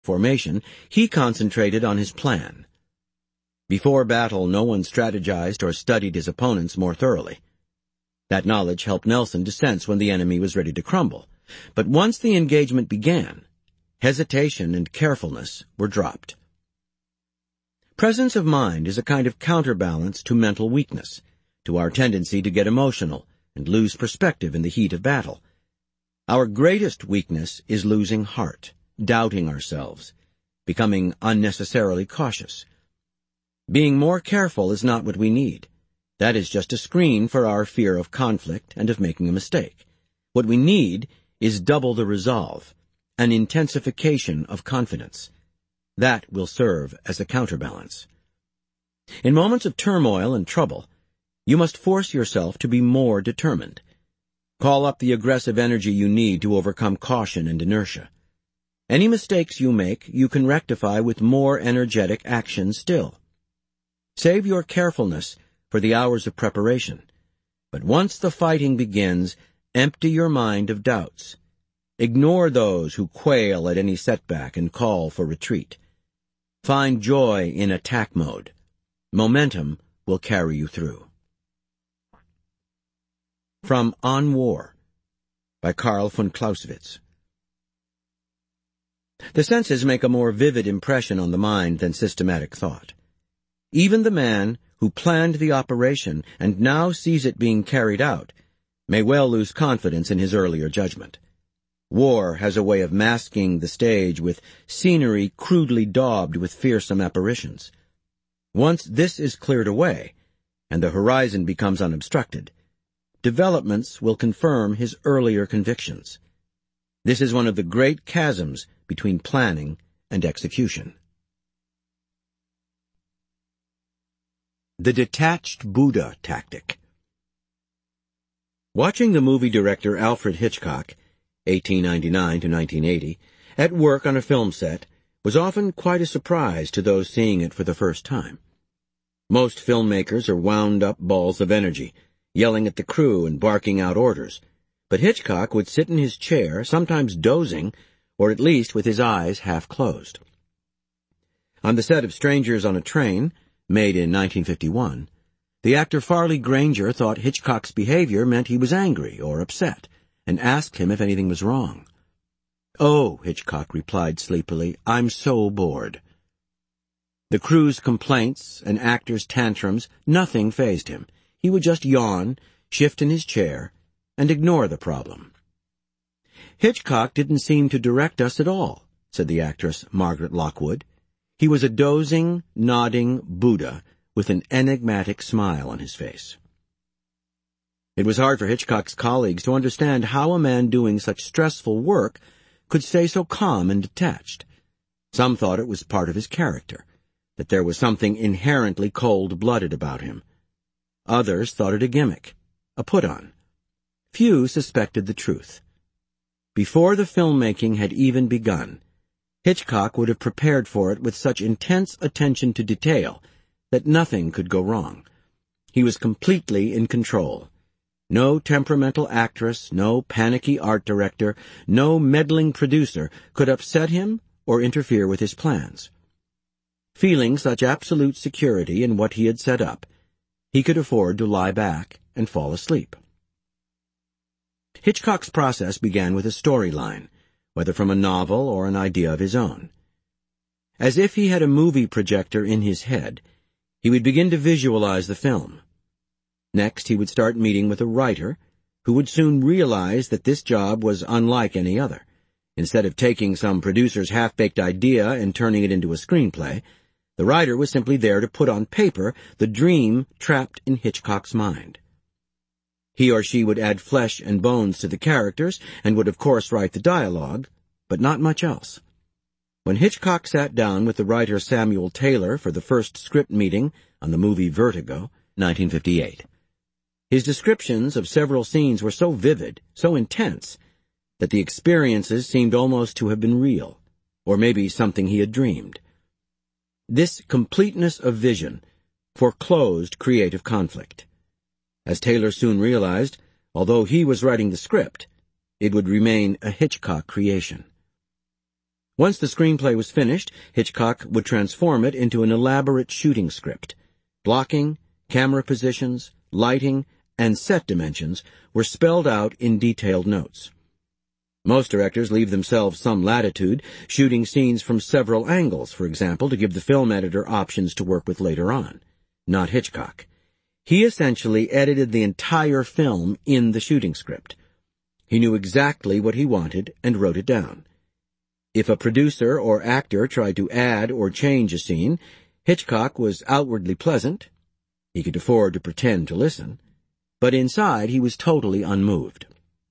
formation, he concentrated on his plan. Before battle, no one strategized or studied his opponents more thoroughly. That knowledge helped Nelson to sense when the enemy was ready to crumble. But once the engagement began, hesitation and carefulness were dropped. Presence of mind is a kind of counterbalance to mental weakness, to our tendency to get emotional and lose perspective in the heat of battle. Our greatest weakness is losing heart, doubting ourselves, becoming unnecessarily cautious. Being more careful is not what we need. That is just a screen for our fear of conflict and of making a mistake. What we need is double the resolve, an intensification of confidence. That will serve as a counterbalance. In moments of turmoil and trouble, you must force yourself to be more determined. Call up the aggressive energy you need to overcome caution and inertia. Any mistakes you make, you can rectify with more energetic action still. Save your carefulness for the hours of preparation. But once the fighting begins, empty your mind of doubts. Ignore those who quail at any setback and call for retreat. Find joy in attack mode. Momentum will carry you through. From On War, by Karl von Clausewitz. The senses make a more vivid impression on the mind than systematic thought. Even the man who planned the operation and now sees it being carried out may well lose confidence in his earlier judgment. War has a way of masking the stage with scenery crudely daubed with fearsome apparitions. Once this is cleared away, and the horizon becomes unobstructed, developments will confirm his earlier convictions. This is one of the great chasms between planning and execution. The detached Buddha tactic. Watching the movie director Alfred Hitchcock, 1899 to 1980, at work on a film set was often quite a surprise to those seeing it for the first time. Most filmmakers are wound-up balls of energy, yelling at the crew and barking out orders, but Hitchcock would sit in his chair, sometimes dozing, or at least with his eyes half closed. On the set of Strangers on a Train, made in 1951, the actor Farley Granger thought Hitchcock's behavior meant he was angry or upset, and asked him if anything was wrong. "Oh," Hitchcock replied sleepily, "I'm so bored." The crew's complaints and actors' tantrums, nothing fazed him. He would just yawn, shift in his chair, and ignore the problem. "Hitchcock didn't seem to direct us at all," said the actress Margaret Lockwood. "He was a dozing, nodding Buddha with an enigmatic smile on his face." It was hard for Hitchcock's colleagues to understand how a man doing such stressful work could stay so calm and detached. Some thought it was part of his character, that there was something inherently cold-blooded about him. Others thought it a gimmick, a put-on. Few suspected the truth. Before the filmmaking had even begun, Hitchcock would have prepared for it with such intense attention to detail that nothing could go wrong. He was completely in control. No temperamental actress, no panicky art director, no meddling producer could upset him or interfere with his plans. Feeling such absolute security in what he had set up, he could afford to lie back and fall asleep. Hitchcock's process began with a storyline, whether from a novel or an idea of his own. As if he had a movie projector in his head, he would begin to visualize the film. Next, he would start meeting with a writer, who would soon realize that this job was unlike any other. Instead of taking some producer's half-baked idea and turning it into a screenplay, the writer was simply there to put on paper the dream trapped in Hitchcock's mind. He or she would add flesh and bones to the characters and would of course write the dialogue, but not much else. When Hitchcock sat down with the writer Samuel Taylor for the first script meeting on the movie Vertigo, 1958, his descriptions of several scenes were so vivid, so intense, that the experiences seemed almost to have been real, or maybe something he had dreamed. This completeness of vision foreclosed creative conflict. As Taylor soon realized, although he was writing the script, it would remain a Hitchcock creation. Once the screenplay was finished, Hitchcock would transform it into an elaborate shooting script. Blocking, camera positions, lighting, and set dimensions were spelled out in detailed notes. Most directors leave themselves some latitude, shooting scenes from several angles, for example, to give the film editor options to work with later on. Not Hitchcock. He essentially edited the entire film in the shooting script. He knew exactly what he wanted and wrote it down. If a producer or actor tried to add or change a scene, Hitchcock was outwardly pleasant. He could afford to pretend to listen. But inside he was totally unmoved.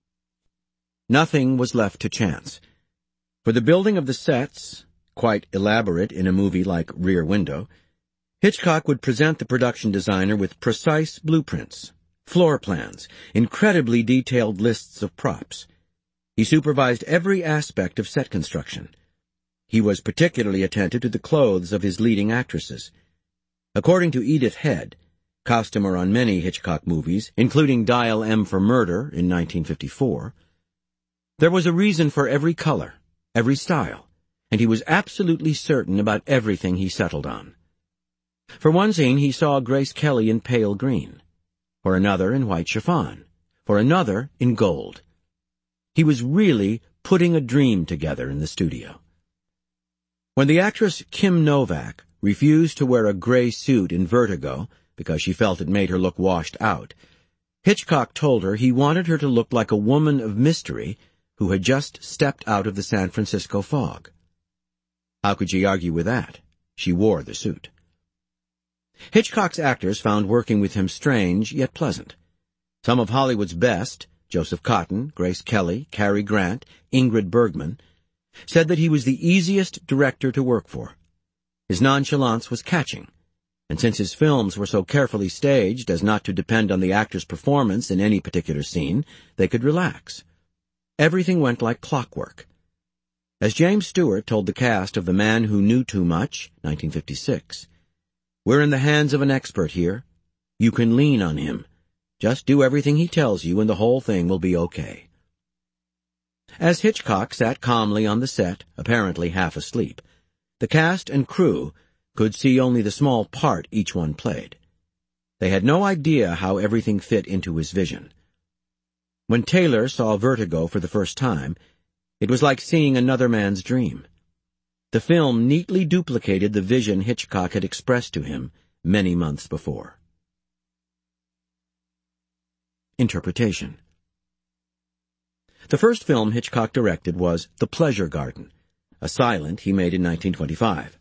Nothing was left to chance. For the building of the sets, quite elaborate in a movie like Rear Window, Hitchcock would present the production designer with precise blueprints, floor plans, incredibly detailed lists of props. He supervised every aspect of set construction. He was particularly attentive to the clothes of his leading actresses. According to Edith Head, costumer on many Hitchcock movies, including Dial M for Murder in 1954, there was a reason for every color, every style, and he was absolutely certain about everything he settled on. For one scene, he saw Grace Kelly in pale green, for another in white chiffon, for another in gold. He was really putting a dream together in the studio. When the actress Kim Novak refused to wear a gray suit in Vertigo because she felt it made her look washed out, Hitchcock told her he wanted her to look like a woman of mystery who had just stepped out of the San Francisco fog. How could she argue with that? She wore the suit. Hitchcock's actors found working with him strange yet pleasant. Some of Hollywood's best, Joseph Cotten, Grace Kelly, Cary Grant, Ingrid Bergman, said that he was the easiest director to work for. His nonchalance was catching, and since his films were so carefully staged as not to depend on the actor's performance in any particular scene, they could relax. Everything went like clockwork. As James Stewart told the cast of The Man Who Knew Too Much, 1956, "We're in the hands of an expert here. You can lean on him. Just do everything he tells you and the whole thing will be okay." As Hitchcock sat calmly on the set, apparently half asleep, the cast and crew could see only the small part each one played. They had no idea how everything fit into his vision. When Taylor saw Vertigo for the first time, it was like seeing another man's dream. The film neatly duplicated the vision Hitchcock had expressed to him many months before. Interpretation. The first film Hitchcock directed was The Pleasure Garden, a silent he made in 1925.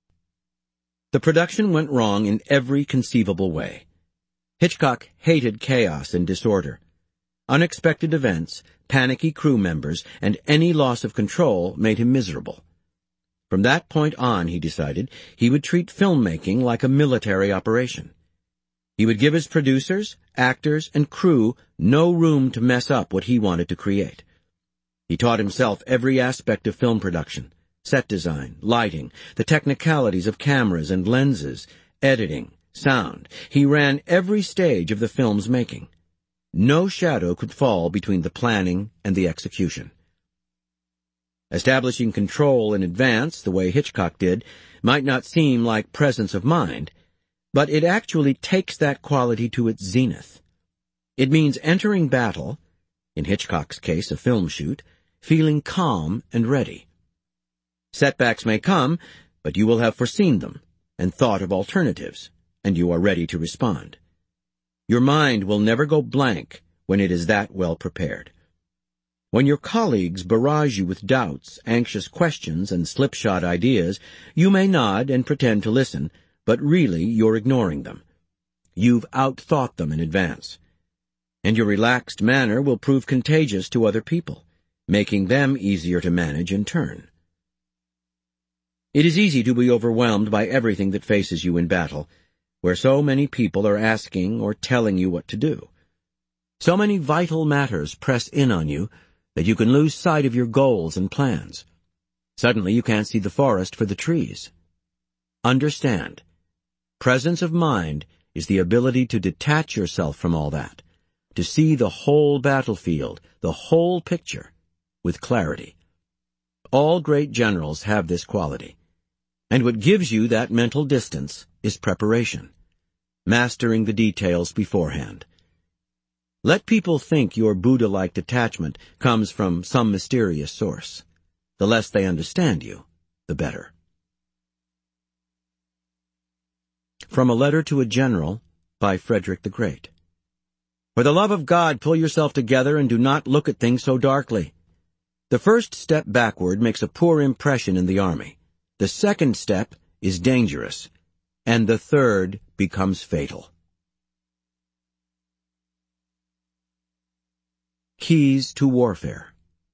The production went wrong in every conceivable way. Hitchcock hated chaos and disorder. Unexpected events, panicky crew members, and any loss of control made him miserable. From that point on, he decided, he would treat filmmaking like a military operation. He would give his producers, actors, and crew no room to mess up what he wanted to create. He taught himself every aspect of film production, set design, lighting, the technicalities of cameras and lenses, editing, sound. He ran every stage of the film's making. No shadow could fall between the planning and the execution. Establishing control in advance, the way Hitchcock did, might not seem like presence of mind, but it actually takes that quality to its zenith. It means entering battle, in Hitchcock's case a film shoot, feeling calm and ready. Setbacks may come, but you will have foreseen them and thought of alternatives, and you are ready to respond. Your mind will never go blank when it is that well prepared. When your colleagues barrage you with doubts, anxious questions, and slipshod ideas, you may nod and pretend to listen, but really you're ignoring them. You've outthought them in advance. And your relaxed manner will prove contagious to other people, making them easier to manage in turn. It is easy to be overwhelmed by everything that faces you in battle, where so many people are asking or telling you what to do. So many vital matters press in on you that you can lose sight of your goals and plans. Suddenly you can't see the forest for the trees. Understand, presence of mind is the ability to detach yourself from all that, to see the whole battlefield, the whole picture, with clarity. All great generals have this quality. And what gives you that mental distance is preparation, mastering the details beforehand. Let people think your Buddha-like detachment comes from some mysterious source. The less they understand you, the better. From a Letter to a General by Frederick the Great. For the love of God, pull yourself together and do not look at things so darkly. The first step backward makes a poor impression in the army. The second step is dangerous, and the third becomes fatal. Keys to Warfare.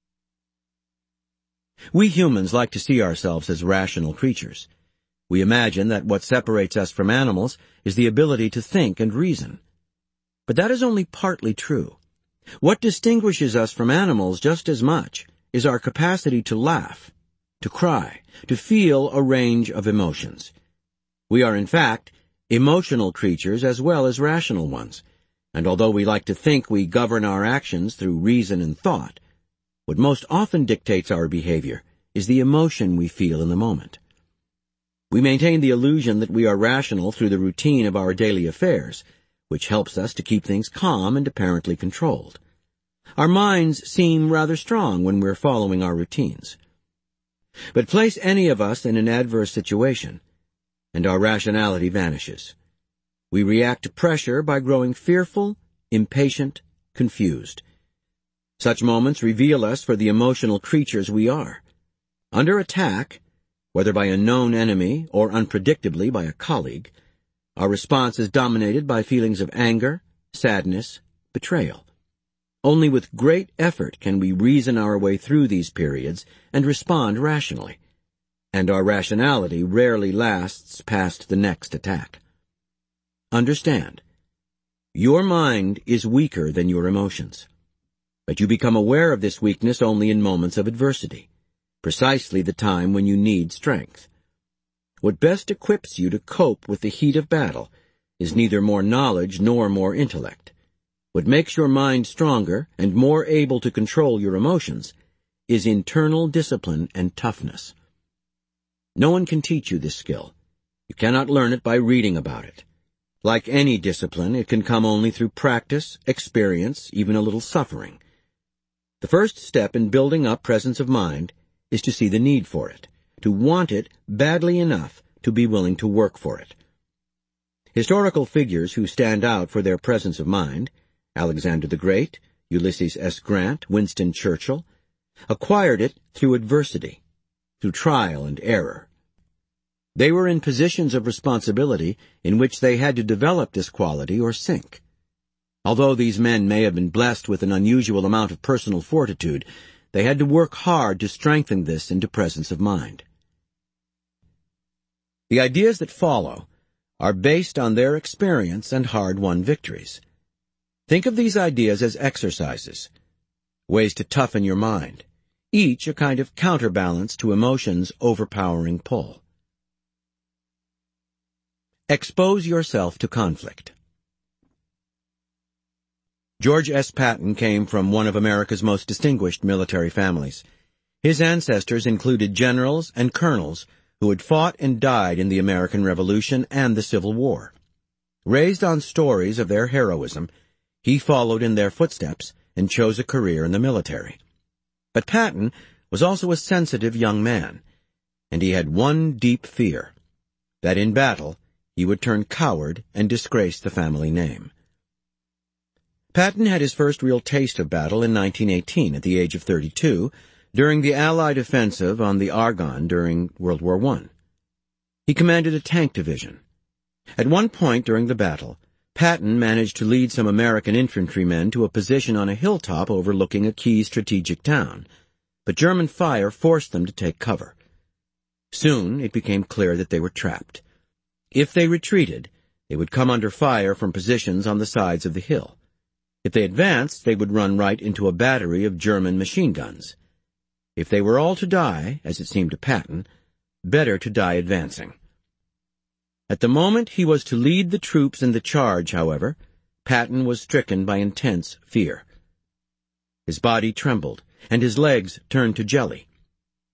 We humans like to see ourselves as rational creatures. We imagine that what separates us from animals is the ability to think and reason. But that is only partly true. What distinguishes us from animals just as much is our capacity to laugh, to cry, to feel a range of emotions. We are, in fact, emotional creatures as well as rational ones, and although we like to think we govern our actions through reason and thought, what most often dictates our behavior is the emotion we feel in the moment. We maintain the illusion that we are rational through the routine of our daily affairs, which helps us to keep things calm and apparently controlled. Our minds seem rather strong when we're following our routines. But place any of us in an adverse situation, and our rationality vanishes. We react to pressure by growing fearful, impatient, confused. Such moments reveal us for the emotional creatures we are. Under attack, whether by a known enemy or unpredictably by a colleague, our response is dominated by feelings of anger, sadness, betrayal. Only with great effort can we reason our way through these periods and respond rationally, and our rationality rarely lasts past the next attack. Understand, your mind is weaker than your emotions, but you become aware of this weakness only in moments of adversity, precisely the time when you need strength. What best equips you to cope with the heat of battle is neither more knowledge nor more intellect. What makes your mind stronger and more able to control your emotions is internal discipline and toughness. No one can teach you this skill. You cannot learn it by reading about it. Like any discipline, it can come only through practice, experience, even a little suffering. The first step in building up presence of mind is to see the need for it, to want it badly enough to be willing to work for it. Historical figures who stand out for their presence of mind, Alexander the Great, Ulysses S. Grant, Winston Churchill, acquired it through adversity, through trial and error. They were in positions of responsibility in which they had to develop this quality or sink. Although these men may have been blessed with an unusual amount of personal fortitude, they had to work hard to strengthen this into presence of mind. The ideas that follow are based on their experience and hard-won victories. Think of these ideas as exercises, ways to toughen your mind, each a kind of counterbalance to emotion's overpowering pull. Expose yourself to conflict. George S. Patton came from one of America's most distinguished military families. His ancestors included generals and colonels who had fought and died in the American Revolution and the Civil War. Raised on stories of their heroism, he followed in their footsteps and chose a career in the military. But Patton was also a sensitive young man, and he had one deep fear, that in battle he would turn coward and disgrace the family name. Patton had his first real taste of battle in 1918 at the age of 32, during the Allied offensive on the Argonne during World War I. He commanded a tank division. At one point during the battle, Patton managed to lead some American infantrymen to a position on a hilltop overlooking a key strategic town, but German fire forced them to take cover. Soon it became clear that they were trapped. If they retreated, they would come under fire from positions on the sides of the hill. If they advanced, they would run right into a battery of German machine guns. If they were all to die, as it seemed to Patton, better to die advancing. At the moment he was to lead the troops in the charge, however, Patton was stricken by intense fear. His body trembled, and his legs turned to jelly.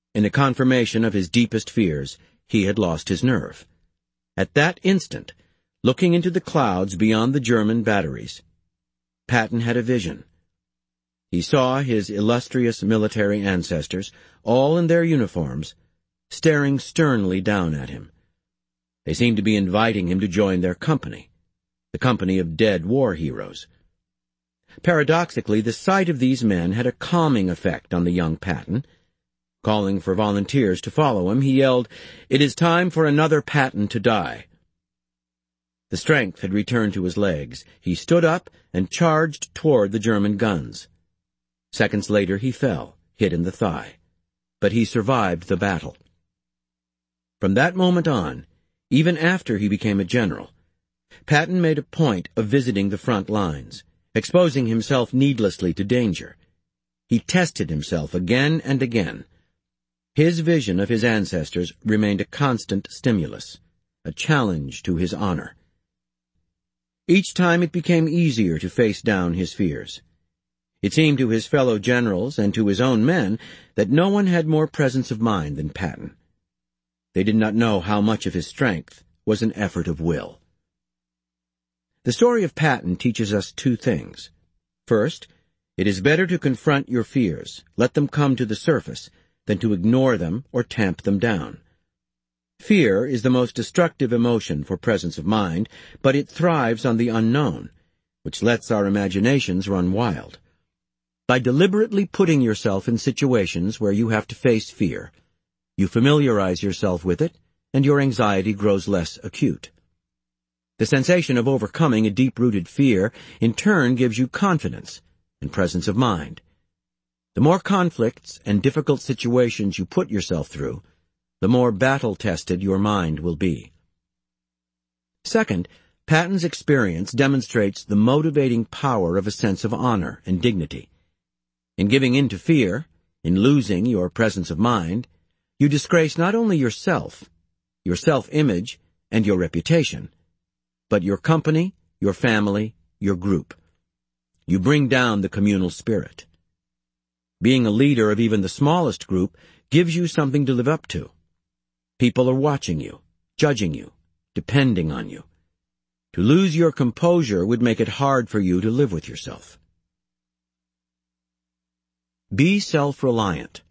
In a confirmation of his deepest fears, he had lost his nerve. At that instant, looking into the clouds beyond the German batteries, Patton had a vision. He saw his illustrious military ancestors, all in their uniforms, staring sternly down at him. They seemed to be inviting him to join their company, the company of dead war heroes. Paradoxically, the sight of these men had a calming effect on the young Patton. Calling for volunteers to follow him, he yelled, "It is time for another Patton to die." The strength had returned to his legs. He stood up and charged toward the German guns. Seconds later he fell, hit in the thigh. But he survived the battle. From that moment on, even after he became a general, Patton made a point of visiting the front lines, exposing himself needlessly to danger. He tested himself again and again. His vision of his ancestors remained a constant stimulus, a challenge to his honor. Each time it became easier to face down his fears. It seemed to his fellow generals and to his own men that no one had more presence of mind than Patton. They did not know how much of his strength was an effort of will. The story of Patton teaches us two things. First, it is better to confront your fears, let them come to the surface, than to ignore them or tamp them down. Fear is the most destructive emotion for presence of mind, but it thrives on the unknown, which lets our imaginations run wild. By deliberately putting yourself in situations where you have to face fear, you familiarize yourself with it, and your anxiety grows less acute. The sensation of overcoming a deep-rooted fear in turn gives you confidence and presence of mind. The more conflicts and difficult situations you put yourself through, the more battle-tested your mind will be. Second, Patton's experience demonstrates the motivating power of a sense of honor and dignity. In giving in to fear, in losing your presence of mind, you disgrace not only yourself, your self-image, and your reputation, but your company, your family, your group. You bring down the communal spirit. Being a leader of even the smallest group gives you something to live up to. People are watching you, judging you, depending on you. To lose your composure would make it hard for you to live with yourself. Be self-reliant.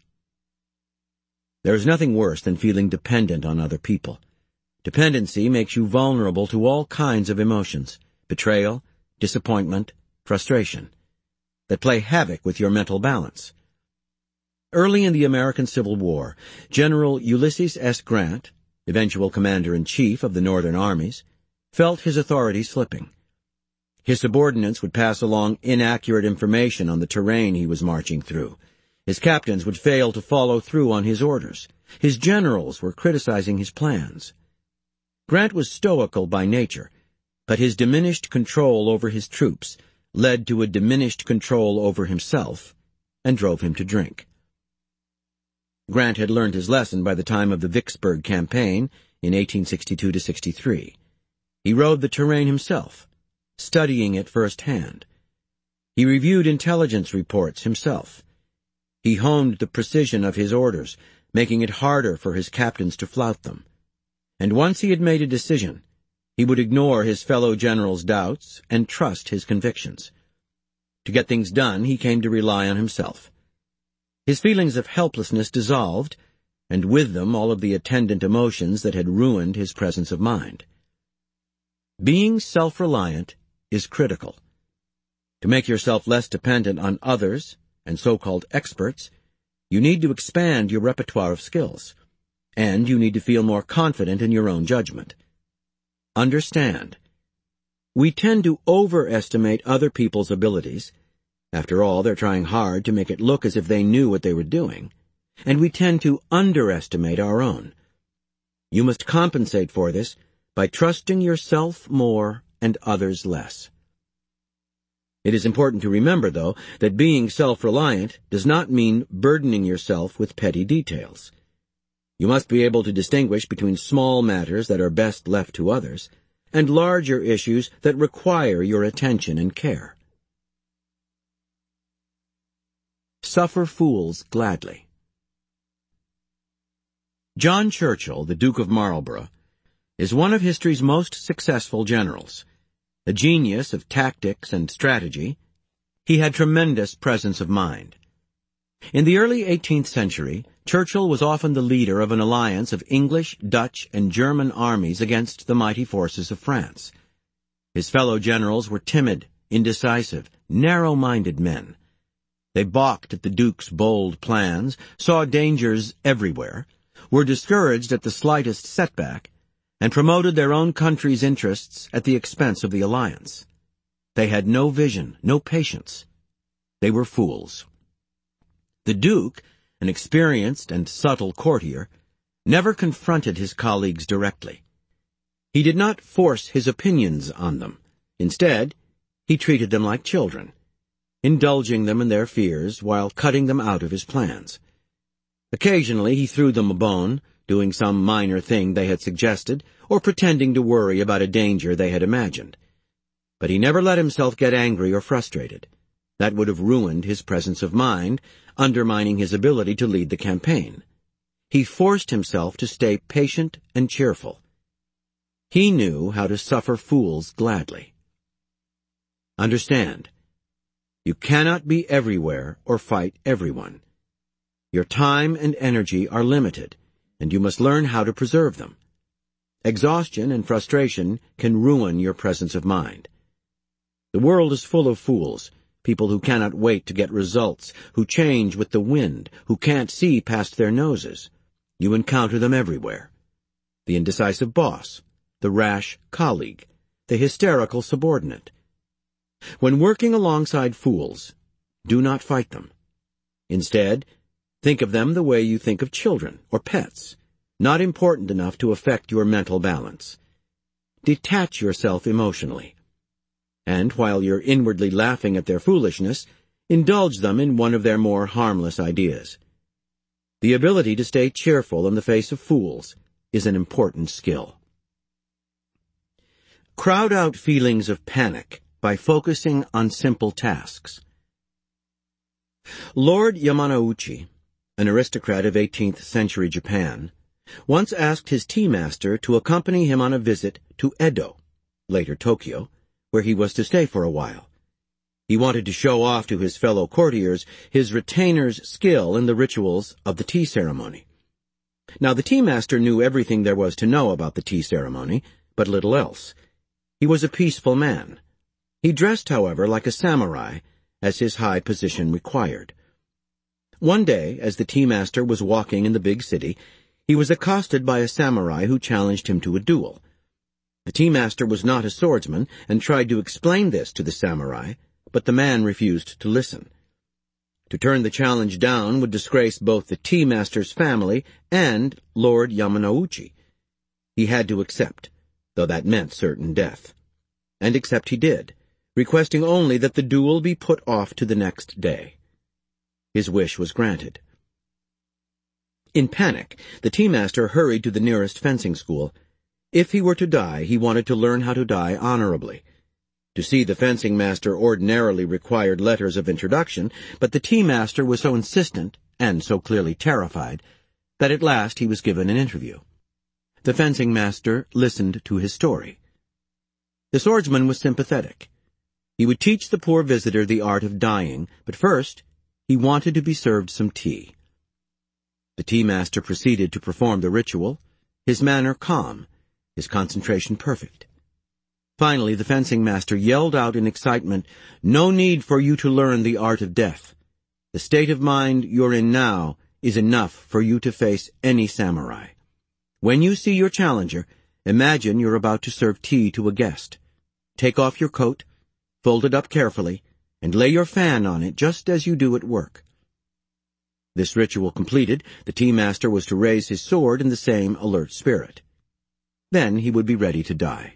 There is nothing worse than feeling dependent on other people. Dependency makes you vulnerable to all kinds of emotions, betrayal, disappointment, frustration, that play havoc with your mental balance. Early in the American Civil War, General Ulysses S. Grant, eventual commander-in-chief of the Northern armies, felt his authority slipping. His subordinates would pass along inaccurate information on the terrain he was marching through. His captains would fail to follow through on his orders. His generals were criticizing his plans. Grant was stoical by nature, but his diminished control over his troops led to a diminished control over himself and drove him to drink. Grant had learned his lesson by the time of the Vicksburg campaign in 1862-63. He rode the terrain himself, studying it firsthand. He reviewed intelligence reports himself. He honed the precision of his orders, making it harder for his captains to flout them. And once he had made a decision, he would ignore his fellow generals' doubts and trust his convictions. To get things done, he came to rely on himself. His feelings of helplessness dissolved, and with them all of the attendant emotions that had ruined his presence of mind. Being self-reliant is critical. To make yourself less dependent on others and so-called experts, you need to expand your repertoire of skills, and you need to feel more confident in your own judgment. Understand, we tend to overestimate other people's abilities. After all, they're trying hard to make it look as if they knew what they were doing, and we tend to underestimate our own. You must compensate for this by trusting yourself more and others less. It is important to remember, though, that being self-reliant does not mean burdening yourself with petty details. You must be able to distinguish between small matters that are best left to others and larger issues that require your attention and care. Suffer fools gladly. John Churchill, the Duke of Marlborough, is one of history's most successful generals. A genius of tactics and strategy, he had tremendous presence of mind. In the early 18th century, Churchill was often the leader of an alliance of English, Dutch, and German armies against the mighty forces of France. His fellow generals were timid, indecisive, narrow-minded men. They balked at the Duke's bold plans, saw dangers everywhere, were discouraged at the slightest setback, and promoted their own country's interests at the expense of the alliance. They had no vision, no patience. They were fools. The Duke, an experienced and subtle courtier, never confronted his colleagues directly. He did not force his opinions on them. Instead, he treated them like children, indulging them in their fears while cutting them out of his plans. Occasionally he threw them a bone, doing some minor thing they had suggested, or pretending to worry about a danger they had imagined. But he never let himself get angry or frustrated. That would have ruined his presence of mind, undermining his ability to lead the campaign. He forced himself to stay patient and cheerful. He knew how to suffer fools gladly. Understand, you cannot be everywhere or fight everyone. Your time and energy are limited, and you must learn how to preserve them. Exhaustion and frustration can ruin your presence of mind. The world is full of fools, people who cannot wait to get results, who change with the wind, who can't see past their noses. You encounter them everywhere. The indecisive boss, the rash colleague, the hysterical subordinate. When working alongside fools, do not fight them. Instead, think of them the way you think of children or pets, not important enough to affect your mental balance. Detach yourself emotionally. And while you're inwardly laughing at their foolishness, indulge them in one of their more harmless ideas. The ability to stay cheerful in the face of fools is an important skill. Crowd out feelings of panic by focusing on simple tasks. Lord Yamanouchi, an aristocrat of 18th century Japan, once asked his tea master to accompany him on a visit to Edo, later Tokyo, where he was to stay for a while. He wanted to show off to his fellow courtiers his retainer's skill in the rituals of the tea ceremony. Now, the tea master knew everything there was to know about the tea ceremony, but little else. He was a peaceful man. He dressed, however, like a samurai, as his high position required. One day, as the tea master was walking in the big city, he was accosted by a samurai who challenged him to a duel. The tea master was not a swordsman and tried to explain this to the samurai, but the man refused to listen. To turn the challenge down would disgrace both the tea master's family and Lord Yamanouchi. He had to accept, though that meant certain death. And accept he did, requesting only that the duel be put off to the next day. His wish was granted. In panic, the tea master hurried to the nearest fencing school. If he were to die, he wanted to learn how to die honorably. To see the fencing master ordinarily required letters of introduction, but the tea master was so insistent, and so clearly terrified, that at last he was given an interview. The fencing master listened to his story. The swordsman was sympathetic. He would teach the poor visitor the art of dying, but first he wanted to be served some tea. The tea master proceeded to perform the ritual, his manner calm, his concentration perfect. Finally, the fencing master yelled out in excitement, "No need for you to learn the art of death. The state of mind you're in now is enough for you to face any samurai. When you see your challenger, imagine you're about to serve tea to a guest. Take off your coat, fold it up carefully, and lay your fan on it just as you do at work." This ritual completed, the tea master was to raise his sword in the same alert spirit. Then he would be ready to die.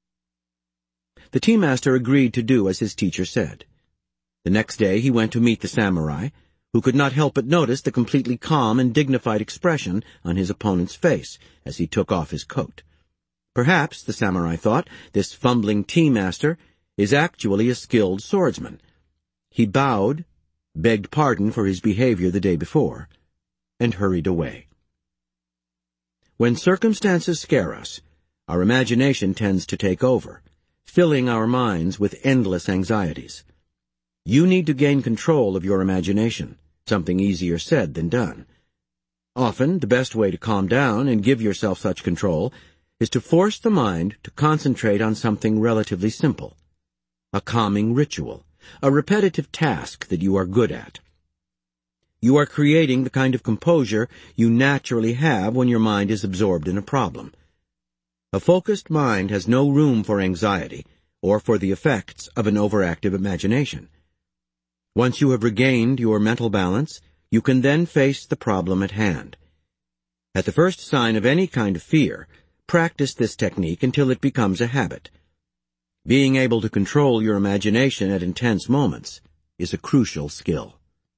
The tea master agreed to do as his teacher said. The next day he went to meet the samurai, who could not help but notice the completely calm and dignified expression on his opponent's face as he took off his coat. Perhaps, the samurai thought, this fumbling tea master is actually a skilled swordsman. He bowed, begged pardon for his behavior the day before, and hurried away. when circumstances scare us, our imagination tends to take over, filling our minds with endless anxieties. You need to gain control of your imagination, something easier said than done. Often, the best way to calm down and give yourself such control is to force the mind to concentrate on something relatively simple. A calming ritual, a repetitive task that you are good at. You are creating the kind of composure you naturally have when your mind is absorbed in a problem. A focused mind has no room for anxiety or for the effects of an overactive imagination. Once you have regained your mental balance, you can then face the problem at hand. At the first sign of any kind of fear, practice this technique until it becomes a habit. Being able to control your imagination at intense moments is a crucial skill.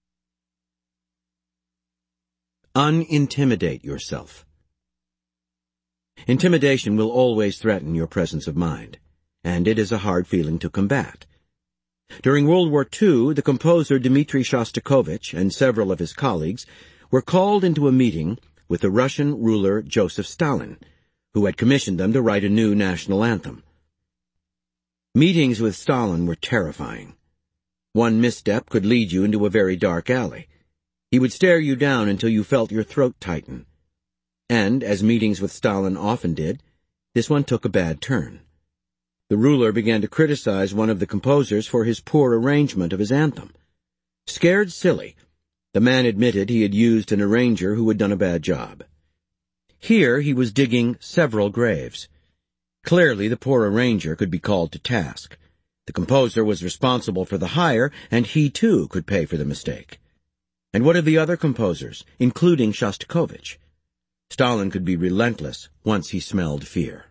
Unintimidate yourself. Intimidation will always threaten your presence of mind, and it is a hard feeling to combat. During World War II, the composer Dmitri Shostakovich and several of his colleagues were called into a meeting with the Russian ruler Joseph Stalin, who had commissioned them to write a new national anthem. Meetings with Stalin were terrifying. One misstep could lead you into a very dark alley. He would stare you down until you felt your throat tighten. And, as meetings with Stalin often did, this one took a bad turn. The ruler began to criticize one of the composers for his poor arrangement of his anthem. Scared silly, the man admitted he had used an arranger who had done a bad job. Here he was digging several graves. Clearly the poor arranger could be called to task. The composer was responsible for the hire, and he too could pay for the mistake. And what of the other composers, including Shostakovich? Stalin could be relentless once he smelled fear.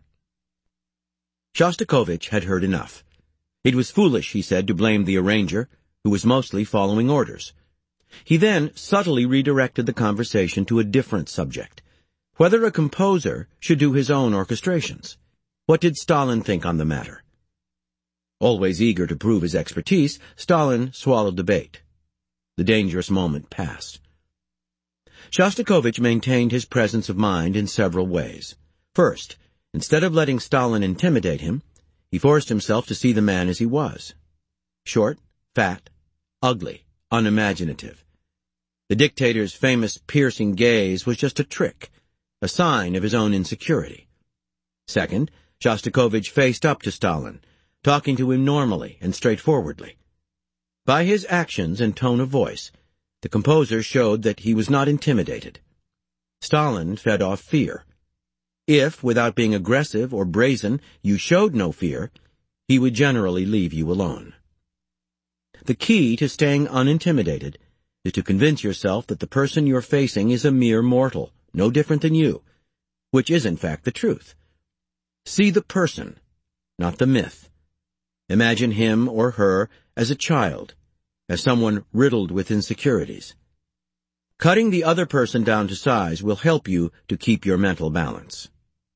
Shostakovich had heard enough. It was foolish, he said, to blame the arranger, who was mostly following orders. He then subtly redirected the conversation to a different subject, whether a composer should do his own orchestrations. What did Stalin think on the matter? Always eager to prove his expertise, Stalin swallowed the bait. The dangerous moment passed. Shostakovich maintained his presence of mind in several ways. First, instead of letting Stalin intimidate him, he forced himself to see the man as he was. Short, fat, ugly, unimaginative. The dictator's famous piercing gaze was just a trick, a sign of his own insecurity. Second, Shostakovich faced up to Stalin, talking to him normally and straightforwardly. By his actions and tone of voice, the composer showed that he was not intimidated. Stalin fed off fear. If, without being aggressive or brazen, you showed no fear, he would generally leave you alone. The key to staying unintimidated is to convince yourself that the person you're facing is a mere mortal, no different than you, which is in fact the truth. See the person, not the myth. Imagine him or her as a child, as someone riddled with insecurities. Cutting the other person down to size will help you to keep your mental balance.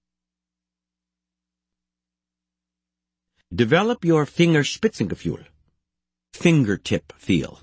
Develop your Fingerspitzengefühl, fingertip feel.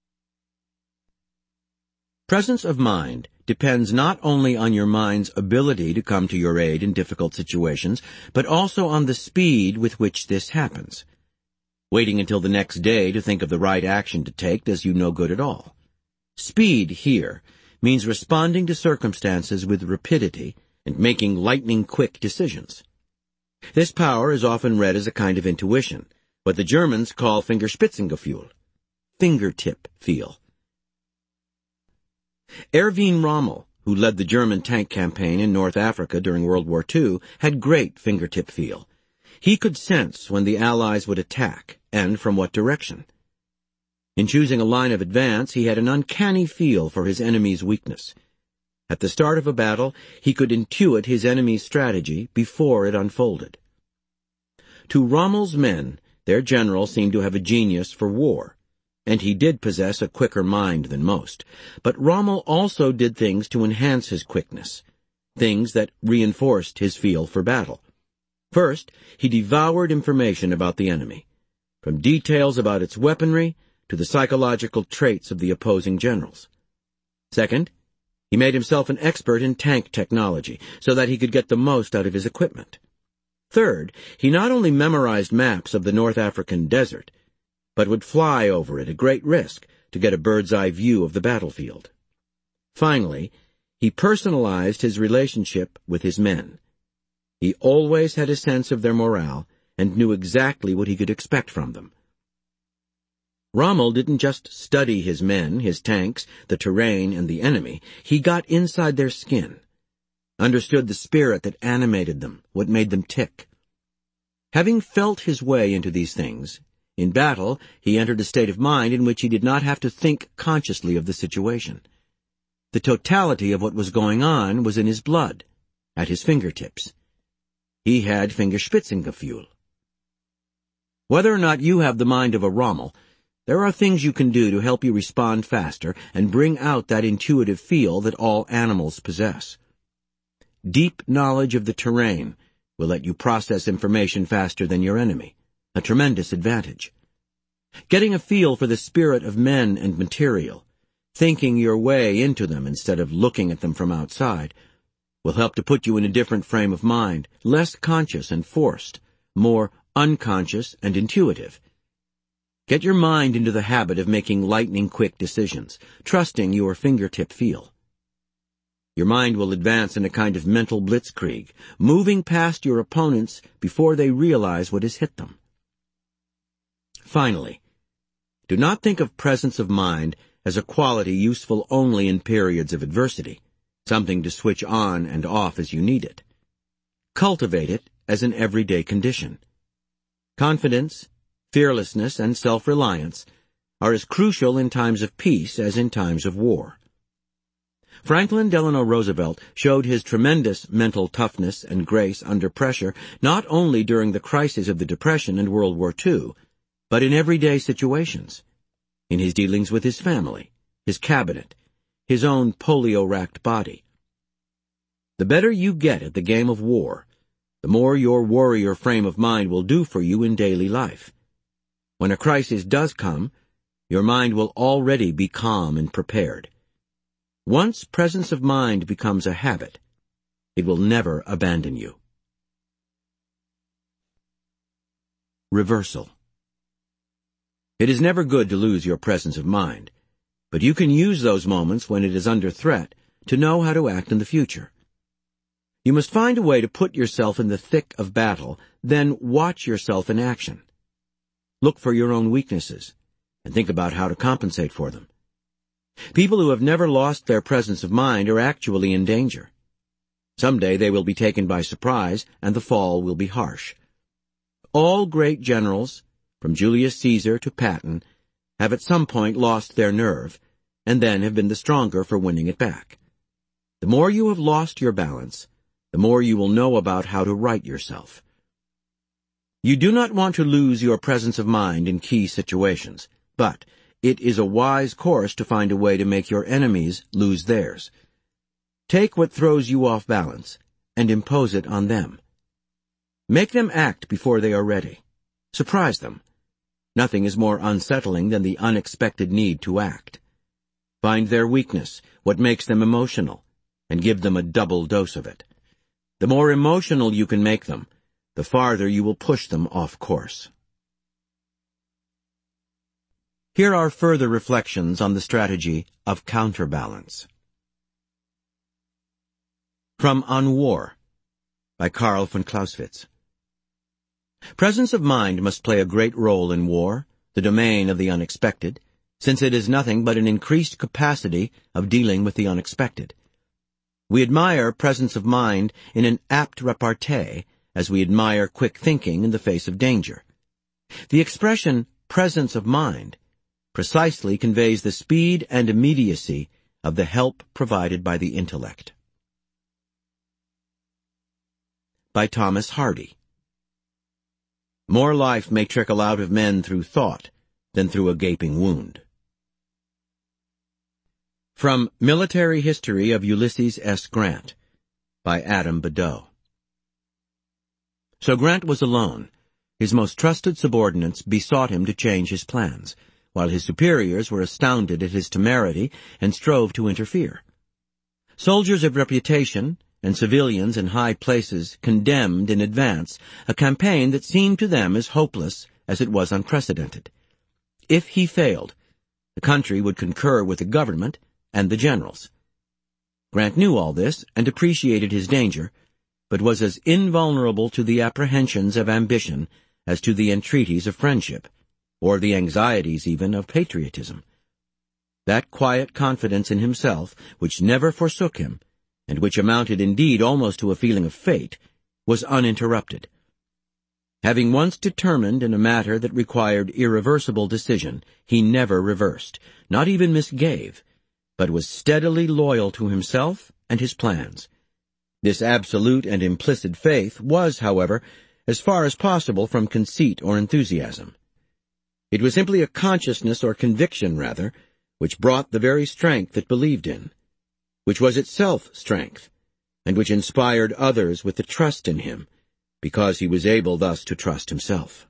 Presence of mind depends not only on your mind's ability to come to your aid in difficult situations, but also on the speed with which this happens. Waiting until the next day to think of the right action to take does you no good at all. Speed here means responding to circumstances with rapidity and making lightning-quick decisions. This power is often read as a kind of intuition, what the Germans call Fingerspitzengefühl, fingertip feel. Erwin Rommel, who led the German tank campaign in North Africa during World War II, had great fingertip feel. He could sense when the Allies would attack, and from what direction. In choosing a line of advance, he had an uncanny feel for his enemy's weakness. At the start of a battle, he could intuit his enemy's strategy before it unfolded. To Rommel's men, their general seemed to have a genius for war, and he did possess a quicker mind than most. But Rommel also did things to enhance his quickness, things that reinforced his feel for battle. First, he devoured information about the enemy, from details about its weaponry to the psychological traits of the opposing generals. Second, He made himself an expert in tank technology so that he could get the most out of his equipment. Third, he not only memorized maps of the North African desert, but would fly over it at great risk to get a bird's-eye view of the battlefield. Finally, he personalized his relationship with his men. He always had a sense of their morale and knew exactly what he could expect from them. Rommel didn't just study his men, his tanks, the terrain, and the enemy. He got inside their skin, understood the spirit that animated them, what made them tick. Having felt his way into these things, in battle he entered a state of mind in which he did not have to think consciously of the situation. The totality of what was going on was in his blood, at his fingertips. He had Fingerspitzengefühl. Whether or not you have the mind of a Rommel, there are things you can do to help you respond faster and bring out that intuitive feel that all animals possess. Deep knowledge of the terrain will let you process information faster than your enemy, a tremendous advantage. Getting a feel for the spirit of men and material, thinking your way into them instead of looking at them from outside, will help to put you in a different frame of mind, less conscious and forced, more unconscious and intuitive. Get your mind into the habit of making lightning-quick decisions, trusting your fingertip feel. Your mind will advance in a kind of mental blitzkrieg, moving past your opponents before they realize what has hit them. Finally, do not think of presence of mind as a quality useful only in periods of adversity, something to switch on and off as you need it. Cultivate it as an everyday condition. Confidence, fearlessness, and self-reliance are as crucial in times of peace as in times of war. Franklin Delano Roosevelt showed his tremendous mental toughness and grace under pressure not only during the crisis of the Depression and World War II, but in everyday situations, in his dealings with his family, his cabinet, his own polio-racked body. The better you get at the game of war, the more your warrior frame of mind will do for you in daily life. When a crisis does come, your mind will already be calm and prepared. Once presence of mind becomes a habit, it will never abandon you. Reversal. It is never good to lose your presence of mind, but you can use those moments when it is under threat to know how to act in the future. You must find a way to put yourself in the thick of battle, then watch yourself in action. Look for your own weaknesses, and think about how to compensate for them. People who have never lost their presence of mind are actually in danger. Someday they will be taken by surprise, and the fall will be harsh. All great generals, from Julius Caesar to Patton, have at some point lost their nerve, and then have been the stronger for winning it back. The more you have lost your balance, the more you will know about how to right yourself. You do not want to lose your presence of mind in key situations, but it is a wise course to find a way to make your enemies lose theirs. Take what throws you off balance and impose it on them. Make them act before they are ready. Surprise them. Nothing is more unsettling than the unexpected need to act. Find their weakness, what makes them emotional, and give them a double dose of it. The more emotional you can make them, the farther you will push them off course. Here are further reflections on the strategy of counterbalance. From On War, by Karl von Clausewitz. Presence of mind must play a great role in war, the domain of the unexpected, since it is nothing but an increased capacity of dealing with the unexpected. We admire presence of mind in an apt repartee, as we admire quick thinking in the face of danger. The expression presence of mind precisely conveys the speed and immediacy of the help provided by the intellect. By Thomas Hardy. More life may trickle out of men through thought than through a gaping wound. From Military History of Ulysses S. Grant, by Adam Badeau. So Grant was alone. His most trusted subordinates besought him to change his plans, while his superiors were astounded at his temerity and strove to interfere. Soldiers of reputation and civilians in high places condemned in advance a campaign that seemed to them as hopeless as it was unprecedented. If he failed, the country would concur with the government and the generals. Grant knew all this and appreciated his danger, but was as invulnerable to the apprehensions of ambition as to the entreaties of friendship, or the anxieties even of patriotism. That quiet confidence in himself, which never forsook him, and which amounted indeed almost to a feeling of fate, was uninterrupted. Having once determined in a matter that required irreversible decision, he never reversed, not even misgave, but was steadily loyal to himself and his plans. This absolute and implicit faith was, however, as far as possible from conceit or enthusiasm. It was simply a consciousness or conviction, rather, which brought the very strength it believed in, which was itself strength, and which inspired others with the trust in him, because he was able thus to trust himself.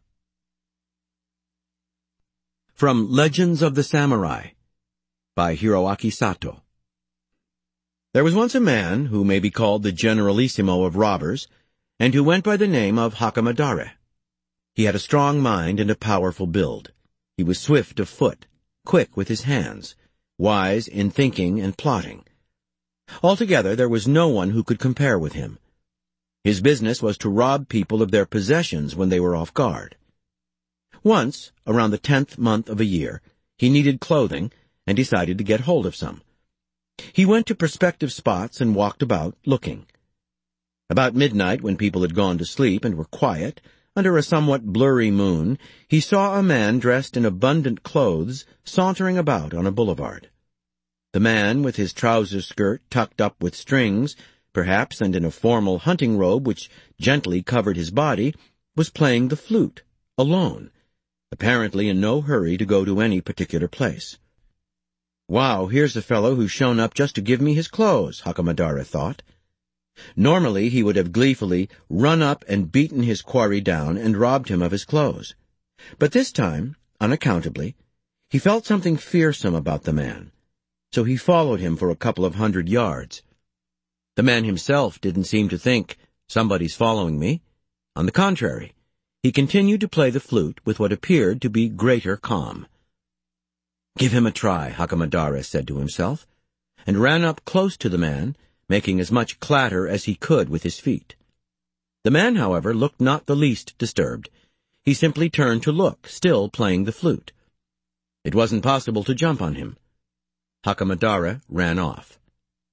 From Legends of the Samurai, by Hiroaki Sato. There was once a man who may be called the generalissimo of robbers, and who went by the name of Hakamadare. He had a strong mind and a powerful build. He was swift of foot, quick with his hands, wise in thinking and plotting. Altogether, there was no one who could compare with him. His business was to rob people of their possessions when they were off guard. Once, around the 10th month of a year, he needed clothing and decided to get hold of some. He went to prospective spots and walked about, looking. About midnight, when people had gone to sleep and were quiet, under a somewhat blurry moon, he saw a man dressed in abundant clothes sauntering about on a boulevard. The man, with his trouser skirt tucked up with strings, perhaps, and in a formal hunting robe which gently covered his body, was playing the flute, alone, apparently in no hurry to go to any particular place. "Wow, here's a fellow who's shown up just to give me his clothes," Hakamadare thought. Normally he would have gleefully run up and beaten his quarry down and robbed him of his clothes. But this time, unaccountably, he felt something fearsome about the man, so he followed him for a couple of 100 yards. The man himself didn't seem to think, "Somebody's following me." On the contrary, he continued to play the flute with what appeared to be greater calm. "Give him a try," Hakamadare said to himself, and ran up close to the man, making as much clatter as he could with his feet. The man, however, looked not the least disturbed. He simply turned to look, still playing the flute. It wasn't possible to jump on him. Hakamadare ran off.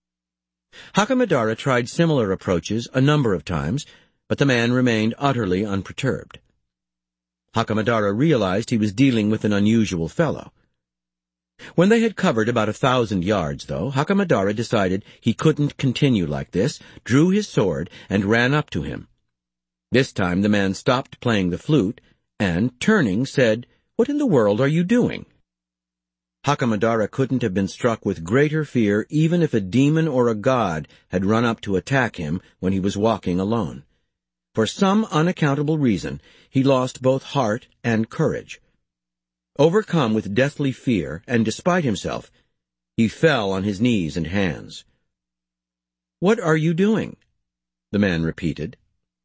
Hakamadare tried similar approaches a number of times, but the man remained utterly unperturbed. Hakamadare realized he was dealing with an unusual fellow. When they had covered about 1,000 yards, though, Hakamadare decided he couldn't continue like this, drew his sword, and ran up to him. This time the man stopped playing the flute, and, turning, said, "What in the world are you doing?" Hakamadare couldn't have been struck with greater fear even if a demon or a god had run up to attack him when he was walking alone. For some unaccountable reason, he lost both heart and courage. Overcome with deathly fear, and despite himself, he fell on his knees and hands. "What are you doing?" the man repeated.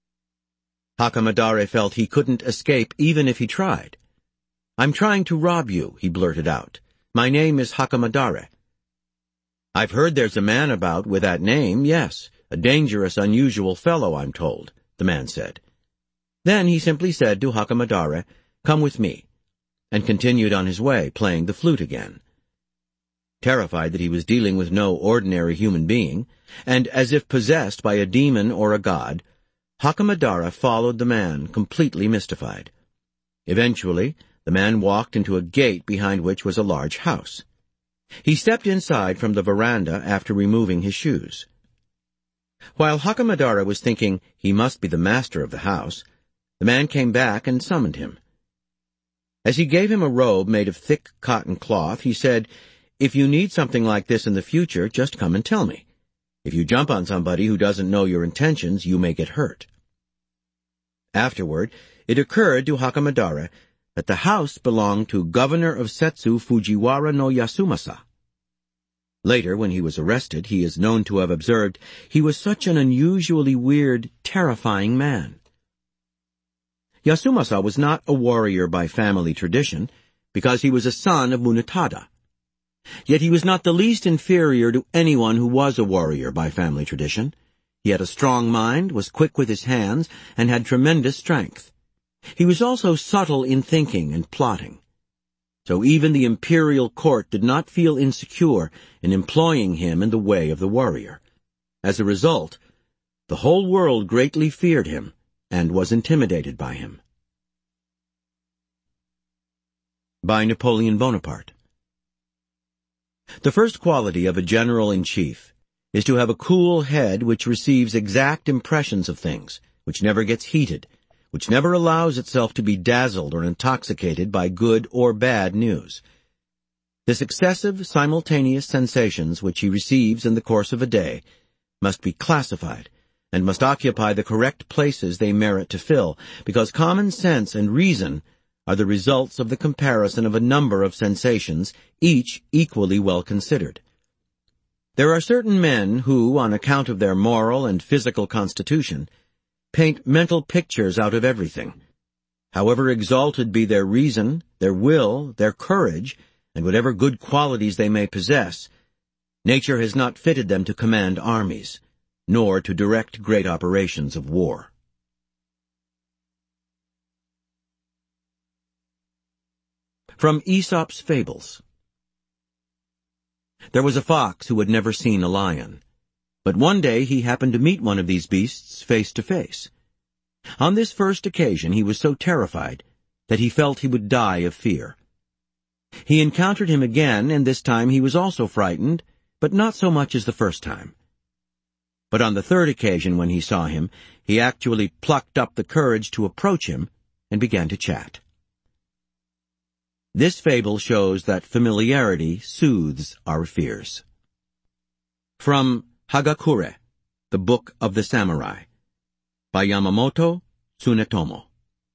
Hakamadare felt he couldn't escape even if he tried. "I'm trying to rob you," he blurted out. "My name is Hakamadare." "I've heard there's a man about with that name, yes, a dangerous, unusual fellow, I'm told," the man said. Then he simply said to Hakamadare, "Come with me," and continued on his way, playing the flute again. Terrified that he was dealing with no ordinary human being, and as if possessed by a demon or a god, Hakamadare followed the man, completely mystified. Eventually, the man walked into a gate behind which was a large house. He stepped inside from the veranda after removing his shoes. While Hakamadare was thinking he must be the master of the house, the man came back and summoned him. As he gave him a robe made of thick cotton cloth, he said, "If you need something like this in the future, just come and tell me. If you jump on somebody who doesn't know your intentions, you may get hurt." Afterward, it occurred to Hakamadare that the house belonged to Governor of Setsu Fujiwara no Yasumasa. Later, when he was arrested, he is known to have observed, "He was such an unusually weird, terrifying man." Yasumasa was not a warrior by family tradition, because he was a son of Munetada. Yet he was not the least inferior to anyone who was a warrior by family tradition. He had a strong mind, was quick with his hands, and had tremendous strength. He was also subtle in thinking and plotting. So even the imperial court did not feel insecure in employing him in the way of the warrior. As a result, the whole world greatly feared him and was intimidated by him. By Napoleon Bonaparte. The first quality of a general-in-chief is to have a cool head which receives exact impressions of things, which never gets heated, which never allows itself to be dazzled or intoxicated by good or bad news. The successive, simultaneous sensations which he receives in the course of a day must be classified and must occupy the correct places they merit to fill, because common sense and reason are the results of the comparison of a number of sensations, each equally well considered. There are certain men who, on account of their moral and physical constitution, paint mental pictures out of everything. However exalted be their reason, their will, their courage, and whatever good qualities they may possess, nature has not fitted them to command armies, nor to direct great operations of war. From Aesop's Fables. There was a fox who had never seen a lion. But one day he happened to meet one of these beasts face to face. On this first occasion he was so terrified that he felt he would die of fear. He encountered him again, and this time he was also frightened, but not so much as the first time. But on the third occasion when he saw him, he actually plucked up the courage to approach him and began to chat. This fable shows that familiarity soothes our fears. From Hagakure, the Book of the Samurai, by Yamamoto Tsunetomo.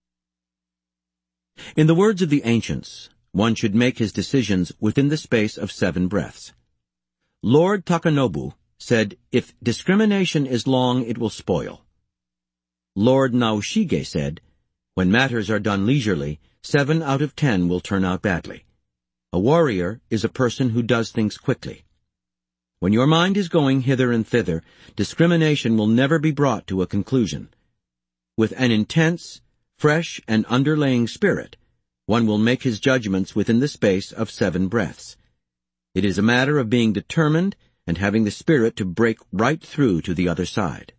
In the words of the ancients, one should make his decisions within the space of 7 breaths. Lord Takanobu said, "If discrimination is long, it will spoil." Lord Naoshige said, "When matters are done leisurely, 7 out of 10 will turn out badly." A warrior is a person who does things quickly. When your mind is going hither and thither, discrimination will never be brought to a conclusion. With an intense, fresh, and underlaying spirit, one will make his judgments within the space of 7 breaths. It is a matter of being determined and having the spirit to break right through to the other side.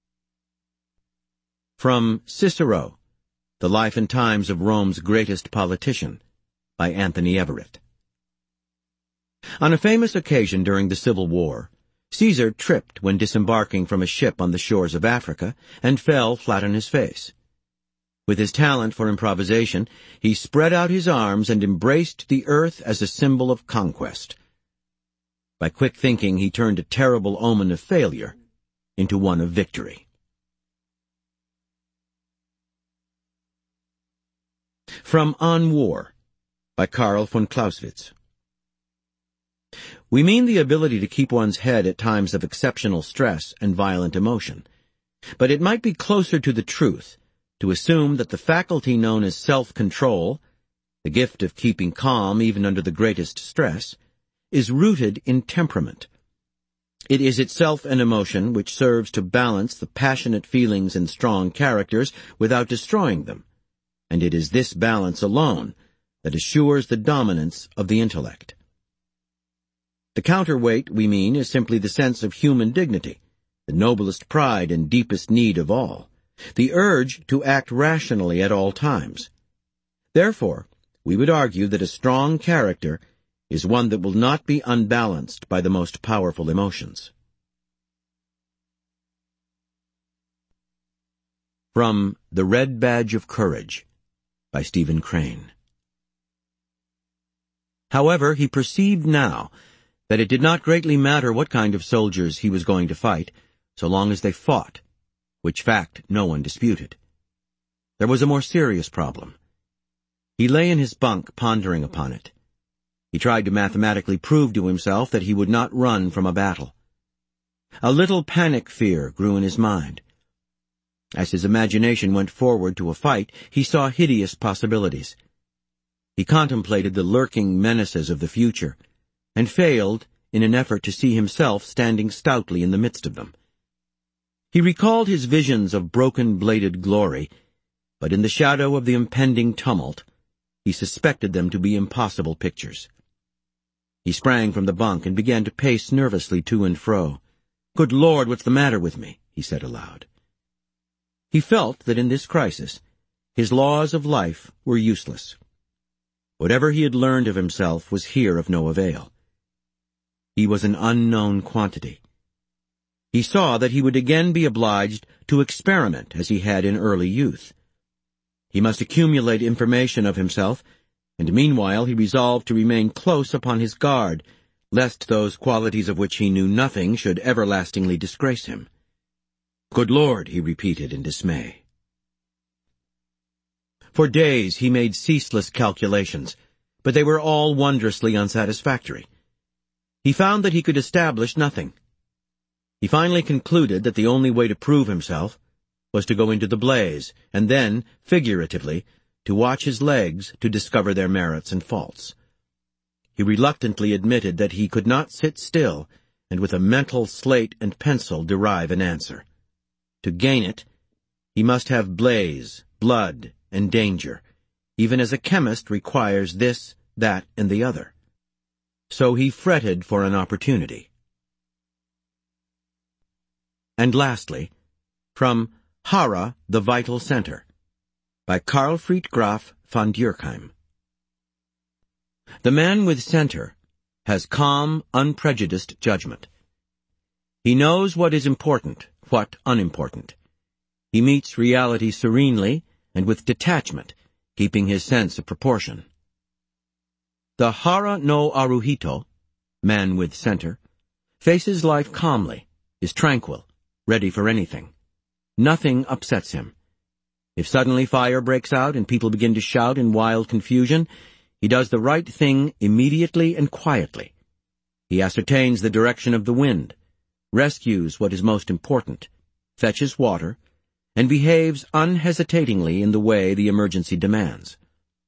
From Cicero, The Life and Times of Rome's Greatest Politician, by Anthony Everett. On a famous occasion during the Civil War, Caesar tripped when disembarking from a ship on the shores of Africa and fell flat on his face. With his talent for improvisation, he spread out his arms and embraced the earth as a symbol of conquest. By quick thinking, he turned a terrible omen of failure into one of victory. From On War, by Karl von Clausewitz. We mean the ability to keep one's head at times of exceptional stress and violent emotion. But it might be closer to the truth to assume that the faculty known as self-control, the gift of keeping calm even under the greatest stress, is rooted in temperament. It is itself an emotion which serves to balance the passionate feelings in strong characters without destroying them, and it is this balance alone that assures the dominance of the intellect. The counterweight, we mean, is simply the sense of human dignity, the noblest pride and deepest need of all, the urge to act rationally at all times. Therefore, we would argue that a strong character is one that will not be unbalanced by the most powerful emotions. From The Red Badge of Courage, by Stephen Crane. However, he perceived now that it did not greatly matter what kind of soldiers he was going to fight, so long as they fought, which fact no one disputed. There was a more serious problem. He lay in his bunk pondering upon it. He tried to mathematically prove to himself that he would not run from a battle. A little panic fear grew in his mind. As his imagination went forward to a fight, he saw hideous possibilities. He contemplated the lurking menaces of the future, and failed in an effort to see himself standing stoutly in the midst of them. He recalled his visions of broken-bladed glory, but in the shadow of the impending tumult, he suspected them to be impossible pictures. He sprang from the bunk and began to pace nervously to and fro. "Good Lord, what's the matter with me?" he said aloud. He felt that in this crisis, his laws of life were useless. Whatever he had learned of himself was here of no avail. He was an unknown quantity. He saw that he would again be obliged to experiment as he had in early youth. He must accumulate information of himself, and meanwhile he resolved to remain close upon his guard, lest those qualities of which he knew nothing should everlastingly disgrace him. "Good Lord," he repeated in dismay. For days he made ceaseless calculations, but they were all wondrously unsatisfactory. He found that he could establish nothing. He finally concluded that the only way to prove himself was to go into the blaze, and then, figuratively, to watch his legs to discover their merits and faults. He reluctantly admitted that he could not sit still and with a mental slate and pencil derive an answer. To gain it, he must have blaze, blood, and danger, even as a chemist requires this, that, and the other. So he fretted for an opportunity. And lastly, from Hara, the Vital Center, by Karlfried Graf von Dürkheim. The man with center has calm, unprejudiced judgment. He knows what is important, what unimportant. He meets reality serenely and with detachment, keeping his sense of proportion. The Hara no Aruhito, man with center, faces life calmly, is tranquil, ready for anything. Nothing upsets him. If suddenly fire breaks out and people begin to shout in wild confusion, he does the right thing immediately and quietly. He ascertains the direction of the wind, rescues what is most important, fetches water, and behaves unhesitatingly in the way the emergency demands.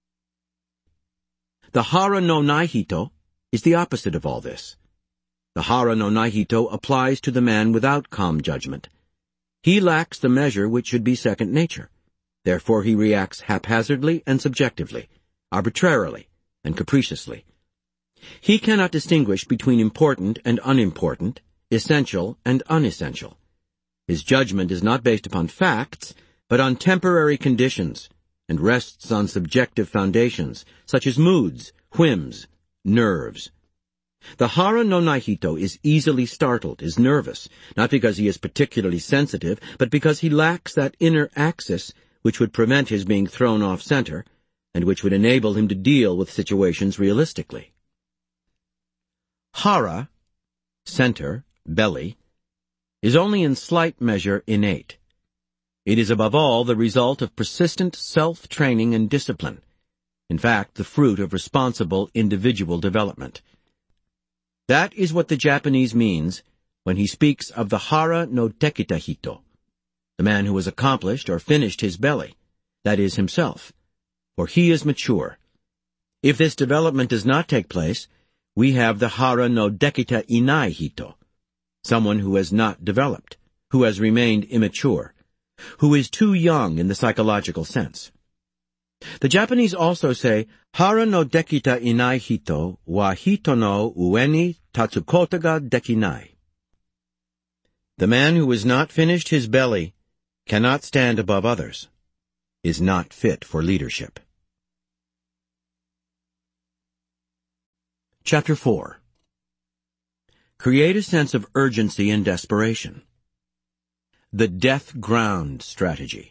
The Hara no Naihito is the opposite of all this. The Hara no Naihito applies to the man without calm judgment. He lacks the measure which should be second nature. Therefore he reacts haphazardly and subjectively, arbitrarily and capriciously. He cannot distinguish between important and unimportant, essential and unessential. His judgment is not based upon facts, but on temporary conditions, and rests on subjective foundations, such as moods, whims, nerves. The Hara no Naihito is easily startled, is nervous, not because he is particularly sensitive, but because he lacks that inner axis which would prevent his being thrown off center, and which would enable him to deal with situations realistically. Hara, center, belly, is only in slight measure innate. It is above all the result of persistent self-training and discipline, in fact, the fruit of responsible individual development. That is what the Japanese means when he speaks of the Hara no Dekita Hito, the man who has accomplished or finished his belly, that is, himself, for he is mature. If this development does not take place, we have the Hara no Dekita Inai Hito, someone who has not developed, who has remained immature, who is too young in the psychological sense. The Japanese also say, Hara no Dekita Inai Hito wa hito no ue ni tatsu koto ga dekinai. The man who has not finished his belly, cannot stand above others, is not fit for leadership. Chapter 4. Create a sense of urgency and desperation. The death ground strategy.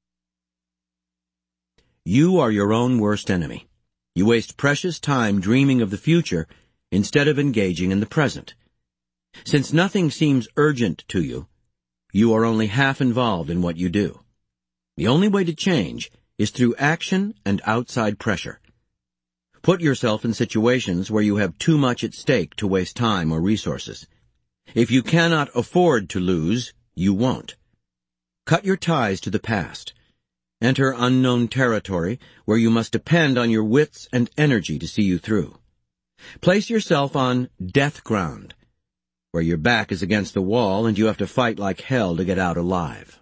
You are your own worst enemy. You waste precious time dreaming of the future instead of engaging in the present. Since nothing seems urgent to you, you are only half involved in what you do. The only way to change is through action and outside pressure. Put yourself in situations where you have too much at stake to waste time or resources. If you cannot afford to lose, you won't. Cut your ties to the past. Enter unknown territory where you must depend on your wits and energy to see you through. Place yourself on death ground, where your back is against the wall and you have to fight like hell to get out alive.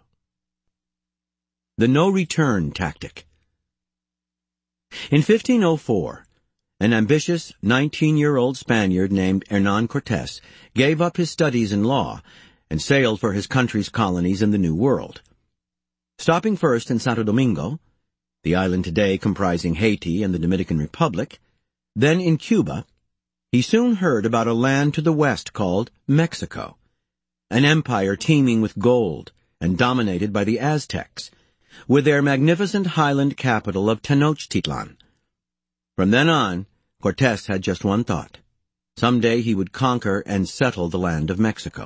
The no-return tactic. In 1504, an ambitious 19-year-old Spaniard named Hernán Cortés gave up his studies in law and sailed for his country's colonies in the New World. Stopping first in Santo Domingo, the island today comprising Haiti and the Dominican Republic, then in Cuba, he soon heard about a land to the west called Mexico, an empire teeming with gold and dominated by the Aztecs, with their magnificent highland capital of Tenochtitlan. From then on, Cortés had just one thought. Someday he would conquer and settle the land of Mexico.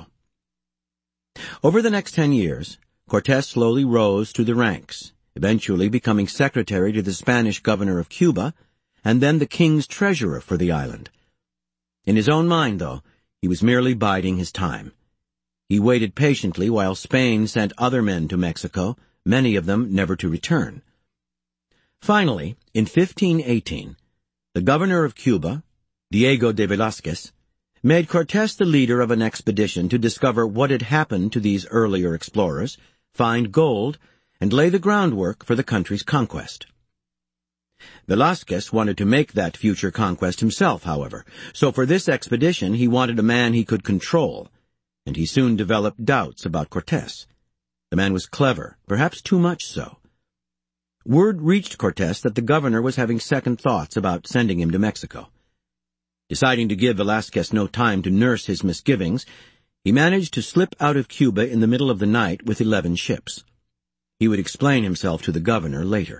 Over the next 10 years, Cortés slowly rose through the ranks, eventually becoming secretary to the Spanish governor of Cuba, and then the king's treasurer for the island. In his own mind, though, he was merely biding his time. He waited patiently while Spain sent other men to Mexico, many of them never to return. Finally, in 1518, the governor of Cuba, Diego de Velázquez, made Cortés the leader of an expedition to discover what had happened to these earlier explorers, find gold, and lay the groundwork for the country's conquest. Velázquez wanted to make that future conquest himself, however, so for this expedition he wanted a man he could control, and he soon developed doubts about Cortés. The man was clever, perhaps too much so. Word reached Cortés that the governor was having second thoughts about sending him to Mexico. Deciding to give Velázquez no time to nurse his misgivings, he managed to slip out of Cuba in the middle of the night with 11 ships. He would explain himself to the governor later.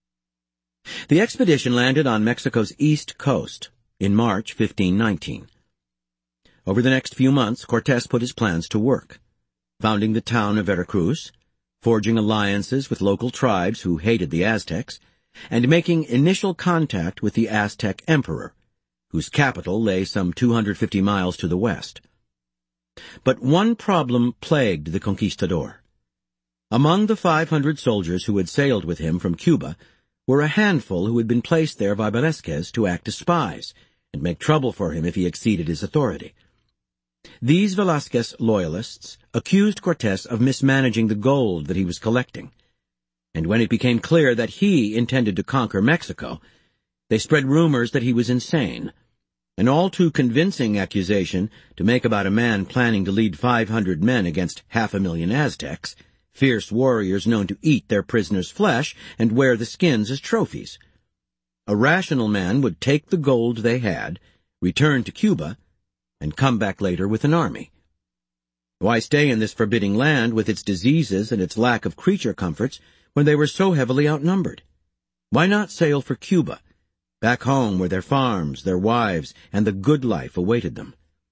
The expedition landed on Mexico's east coast in March 1519. Over the next few months, Cortés put his plans to work, founding the town of Veracruz, forging alliances with local tribes who hated the Aztecs, and making initial contact with the Aztec emperor, whose capital lay some 250 miles to the west. But one problem plagued the conquistador. Among the 500 soldiers who had sailed with him from Cuba were a handful who had been placed there by Velázquez to act as spies and make trouble for him if he exceeded his authority. These Velázquez loyalists accused Cortés of mismanaging the gold that he was collecting, and when it became clear that he intended to conquer Mexico, they spread rumors that he was insane, an all too convincing accusation to make about a man planning to lead 500 men against 500,000 Aztecs, fierce warriors known to eat their prisoners' flesh and wear the skins as trophies. A rational man would take the gold they had, return to Cuba, and come back later with an army. Why stay in this forbidding land with its diseases and its lack of creature comforts when they were so heavily outnumbered? Why not sail for Cuba, back home where their farms, their wives, and the good life awaited them?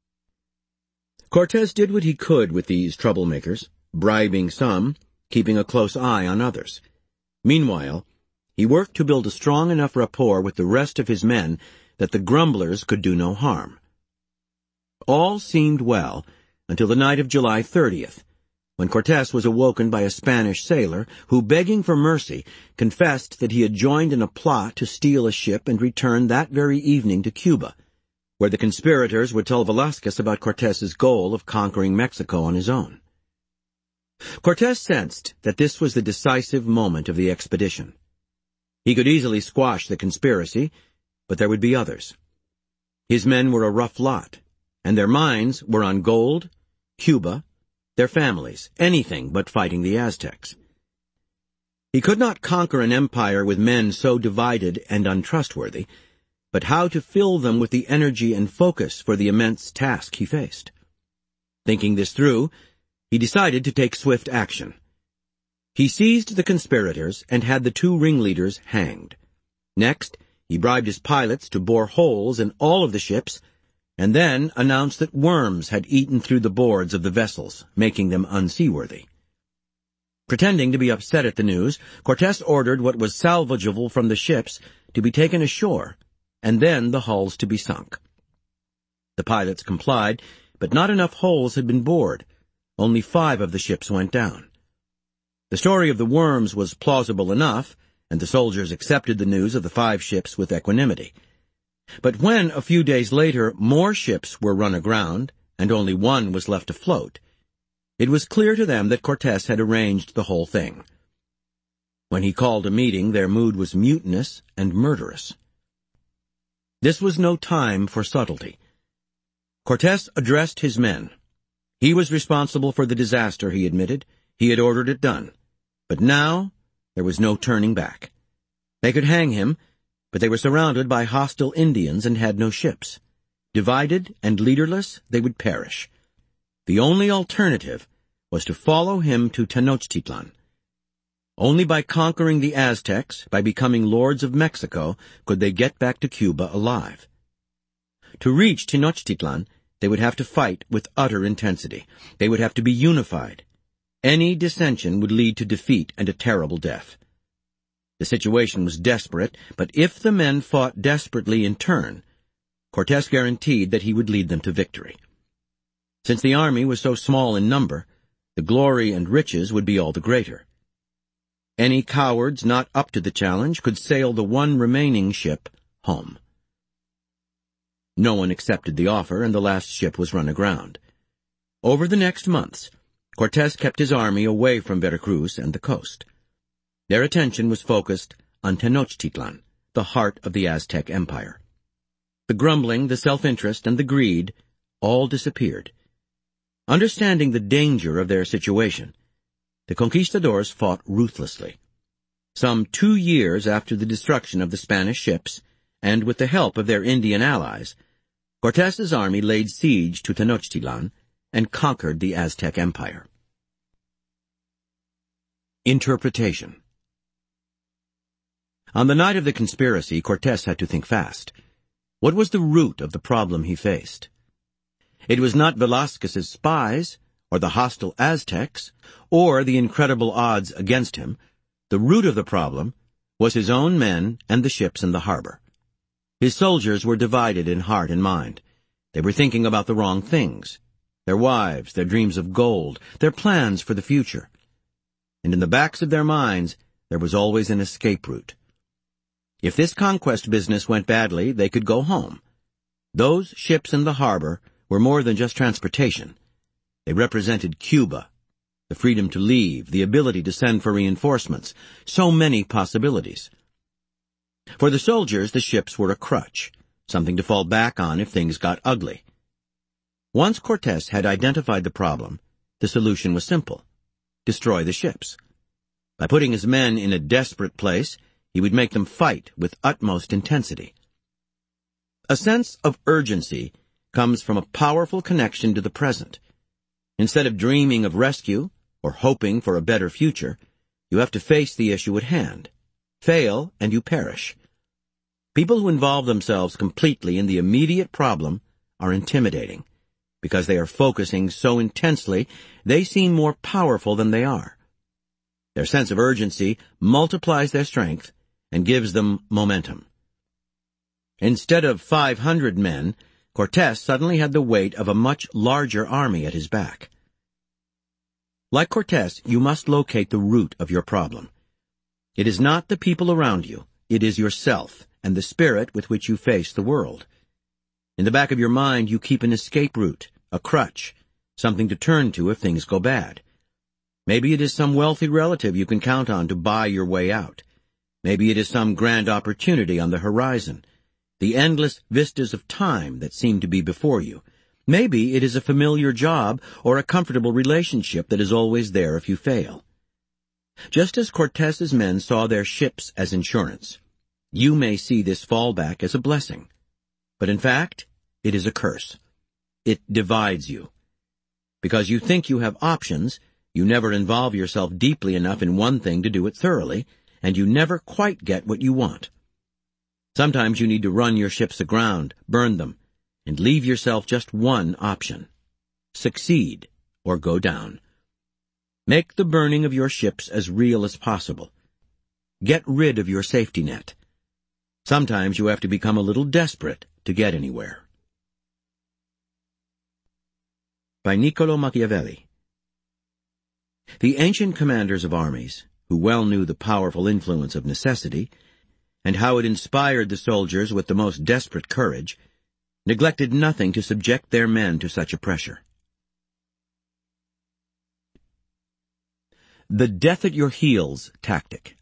Cortés did what he could with these troublemakers, bribing some, keeping a close eye on others. Meanwhile, he worked to build a strong enough rapport with the rest of his men that the grumblers could do no harm. All seemed well until the night of July 30th, when Cortés was awoken by a Spanish sailor who, begging for mercy, confessed that he had joined in a plot to steal a ship and return that very evening to Cuba, where the conspirators would tell Velázquez about Cortés's goal of conquering Mexico on his own. Cortés sensed that this was the decisive moment of the expedition. He could easily squash the conspiracy, but there would be others. His men were a rough lot, and their minds were on gold, Cuba, their families, anything but fighting the Aztecs. He could not conquer an empire with men so divided and untrustworthy, but how to fill them with the energy and focus for the immense task he faced. Thinking this through, he decided to take swift action. He seized the conspirators and had the 2 ringleaders hanged. Next, he bribed his pilots to bore holes in all of the ships, and then announced that worms had eaten through the boards of the vessels, making them unseaworthy. Pretending to be upset at the news, Cortés ordered what was salvageable from the ships to be taken ashore and then the hulls to be sunk. The pilots complied, but not enough holes had been bored. Only 5 of the ships went down. The story of the worms was plausible enough, and the soldiers accepted the news of the 5 ships with equanimity. But when, a few days later, more ships were run aground, and only 1 was left afloat, it was clear to them that Cortés had arranged the whole thing. When he called a meeting, their mood was mutinous and murderous. This was no time for subtlety. Cortés addressed his men. He was responsible for the disaster, he admitted. He had ordered it done. But now, there was no turning back. They could hang him, but they were surrounded by hostile Indians and had no ships. Divided and leaderless, they would perish. The only alternative was to follow him to Tenochtitlan. Only by conquering the Aztecs, by becoming lords of Mexico, could they get back to Cuba alive. To reach Tenochtitlan, they would have to fight with utter intensity. They would have to be unified. Any dissension would lead to defeat and a terrible death. The situation was desperate, but if the men fought desperately in turn, Cortés guaranteed that he would lead them to victory. Since the army was so small in number, the glory and riches would be all the greater. Any cowards not up to the challenge could sail the 1 remaining ship home. No one accepted the offer, and the last ship was run aground. Over the next months, Cortés kept his army away from Veracruz and the coast. Their attention was focused on Tenochtitlan, the heart of the Aztec Empire. The grumbling, the self-interest, and the greed all disappeared. Understanding the danger of their situation, the conquistadors fought ruthlessly. Some 2 years after the destruction of the Spanish ships, and with the help of their Indian allies, Cortés's army laid siege to Tenochtitlan and conquered the Aztec Empire. Interpretation. On the night of the conspiracy, Cortés had to think fast. What was the root of the problem he faced? It was not Velázquez's spies, or the hostile Aztecs, or the incredible odds against him. The root of the problem was his own men and the ships in the harbor. His soldiers were divided in heart and mind. They were thinking about the wrong things: their wives, their dreams of gold, their plans for the future. And in the backs of their minds, there was always an escape route. If this conquest business went badly, they could go home. Those ships in the harbor were more than just transportation. They represented Cuba, the freedom to leave, the ability to send for reinforcements, so many possibilities. For the soldiers, the ships were a crutch, something to fall back on if things got ugly. Once Cortés had identified the problem, the solution was simple: destroy the ships. By putting his men in a desperate place, he would make them fight with utmost intensity. A sense of urgency comes from a powerful connection to the present. Instead of dreaming of rescue or hoping for a better future, you have to face the issue at hand. Fail, and you perish. People who involve themselves completely in the immediate problem are intimidating. Because they are focusing so intensely, they seem more powerful than they are. Their sense of urgency multiplies their strength and gives them momentum. Instead of 500 men, Cortés suddenly had the weight of a much larger army at his back. Like Cortés, you must locate the root of your problem. It is not the people around you. It is yourself and the spirit with which you face the world. In the back of your mind, you keep an escape route, a crutch, something to turn to if things go bad. Maybe it is some wealthy relative you can count on to buy your way out. Maybe it is some grand opportunity on the horizon, the endless vistas of time that seem to be before you. Maybe it is a familiar job or a comfortable relationship that is always there if you fail. Just as Cortés's men saw their ships as insurance, you may see this fallback as a blessing. But in fact, it is a curse. It divides you. Because you think you have options, you never involve yourself deeply enough in one thing to do it thoroughly, and you never quite get what you want. Sometimes you need to run your ships aground, burn them, and leave yourself just one option: succeed or go down. Make the burning of your ships as real as possible. Get rid of your safety net. Sometimes you have to become a little desperate to get anywhere. By Niccolò Machiavelli. The ancient commanders of armies, who well knew the powerful influence of necessity, and how it inspired the soldiers with the most desperate courage, neglected nothing to subject their men to such a pressure. The death-at-your-heels tactic.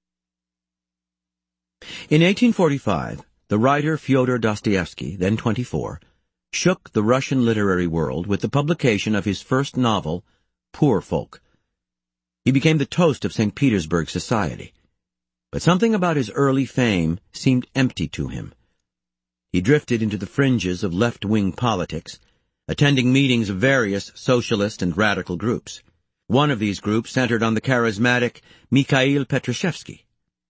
In 1845, the writer Fyodor Dostoevsky, then 24, shook the Russian literary world with the publication of his first novel, Poor Folk. He became the toast of St. Petersburg society. But something about his early fame seemed empty to him. He drifted into the fringes of left-wing politics, attending meetings of various socialist and radical groups. One of these groups centered on the charismatic Mikhail Petrashevsky.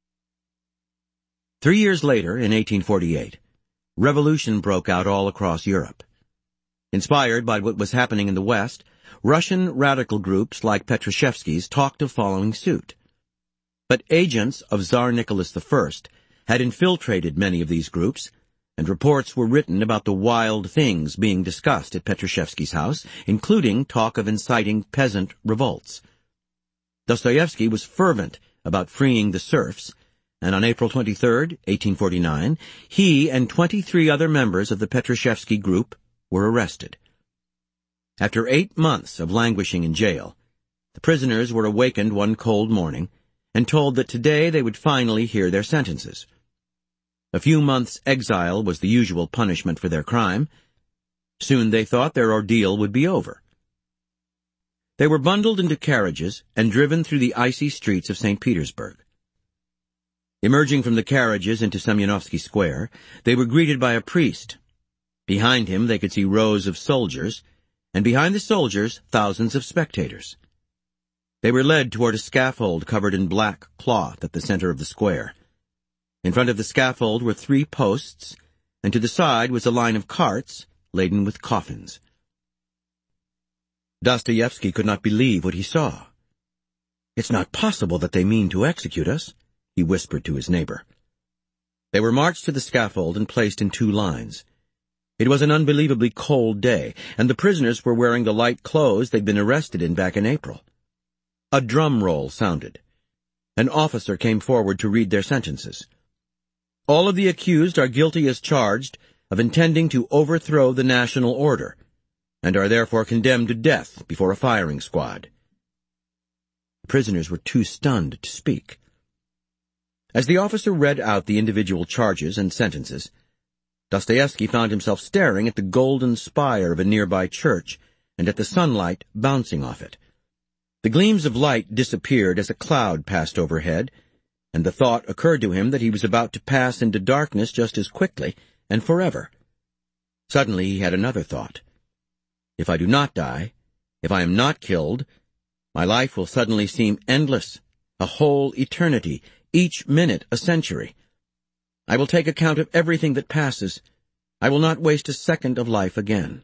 3 years later, in 1848, revolution broke out all across Europe. Inspired by what was happening in the West, Russian radical groups like Petrashevsky's talked of following suit. But agents of Tsar Nicholas I had infiltrated many of these groups, and reports were written about the wild things being discussed at Petrashevsky's house, including talk of inciting peasant revolts. Dostoevsky was fervent about freeing the serfs, and on April 23, 1849, he and 23 other members of the Petrashevsky group were arrested. After 8 months of languishing in jail, the prisoners were awakened one cold morning and told that today they would finally hear their sentences. A few months' exile was the usual punishment for their crime. Soon they thought their ordeal would be over. They were bundled into carriages and driven through the icy streets of St. Petersburg. Emerging from the carriages into Semyonovsky Square, they were greeted by a priest. Behind him they could see rows of soldiers, and behind the soldiers thousands of spectators. They were led toward a scaffold covered in black cloth at the center of the square. In front of the scaffold were 3 posts, and to the side was a line of carts laden with coffins. Dostoevsky could not believe what he saw. "It's not possible that they mean to execute us," he whispered to his neighbor. They were marched to the scaffold and placed in 2 lines. It was an unbelievably cold day, and the prisoners were wearing the light clothes they'd been arrested in back in April. A drum roll sounded. An officer came forward to read their sentences. "All of the accused are guilty as charged of intending to overthrow the national order, and are therefore condemned to death before a firing squad." The prisoners were too stunned to speak. As the officer read out the individual charges and sentences, Dostoevsky found himself staring at the golden spire of a nearby church and at the sunlight bouncing off it. The gleams of light disappeared as a cloud passed overhead, and the thought occurred to him that he was about to pass into darkness just as quickly and forever. Suddenly he had another thought. If I do not die, if I am not killed, my life will suddenly seem endless, a whole eternity, each minute a century. I will take account of everything that passes. I will not waste a second of life again.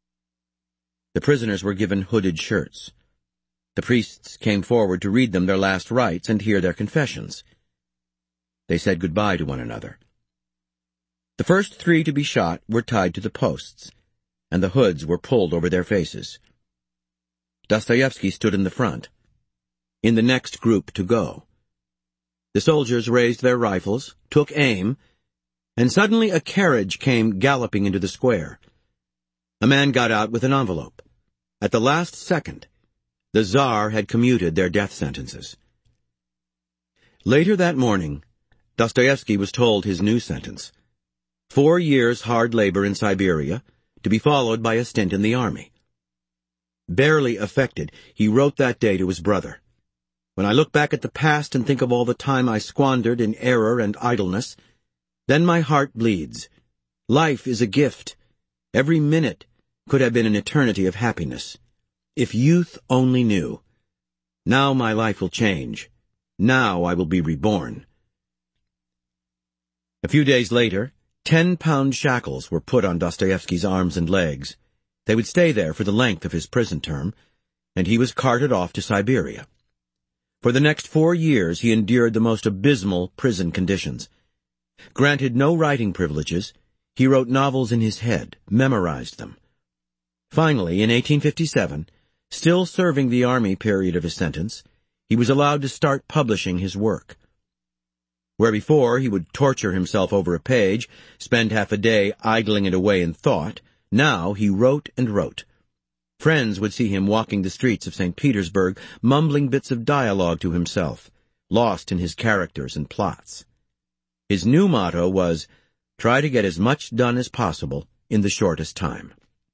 The prisoners were given hooded shirts. The priests came forward to read them their last rites and hear their confessions. They said goodbye to one another. The first 3 to be shot were tied to the posts, and the hoods were pulled over their faces. Dostoevsky stood in the front, in the next group to go. The soldiers raised their rifles, took aim, and suddenly a carriage came galloping into the square. A man got out with an envelope. At the last second, the Tsar had commuted their death sentences. Later that morning, Dostoevsky was told his new sentence: 4 years hard labor in Siberia, to be followed by a stint in the army. Barely affected, he wrote that day to his brother. "When I look back at the past and think of all the time I squandered in error and idleness, then my heart bleeds. Life is a gift. Every minute could have been an eternity of happiness. If youth only knew. Now my life will change. Now I will be reborn." A few days later, 10-pound shackles were put on Dostoevsky's arms and legs. They would stay there for the length of his prison term, and he was carted off to Siberia. For the next 4 years he endured the most abysmal prison conditions. Granted no writing privileges, he wrote novels in his head, memorized them. Finally, in 1857, still serving the army period of his sentence, he was allowed to start publishing his work. Where before he would torture himself over a page, spend half a day idling it away in thought, now he wrote and wrote. Friends would see him walking the streets of St. Petersburg, mumbling bits of dialogue to himself, lost in his characters and plots. His new motto was, "Try to get as much done as possible in the shortest time."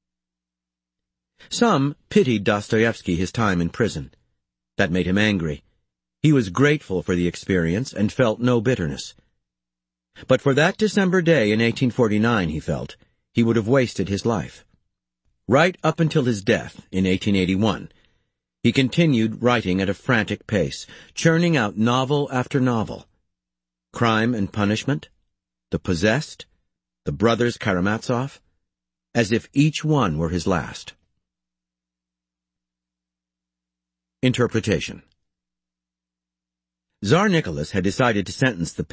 Some pitied Dostoevsky his time in prison. That made him angry. He was grateful for the experience and felt no bitterness. But for that December day in 1849, he felt, he would have wasted his life. Right up until his death in 1881, he continued writing at a frantic pace, churning out novel after novel. Crime and Punishment, The Possessed, The Brothers Karamazov, as if each one were his last. Interpretation. Tsar Nicholas had decided to sentence the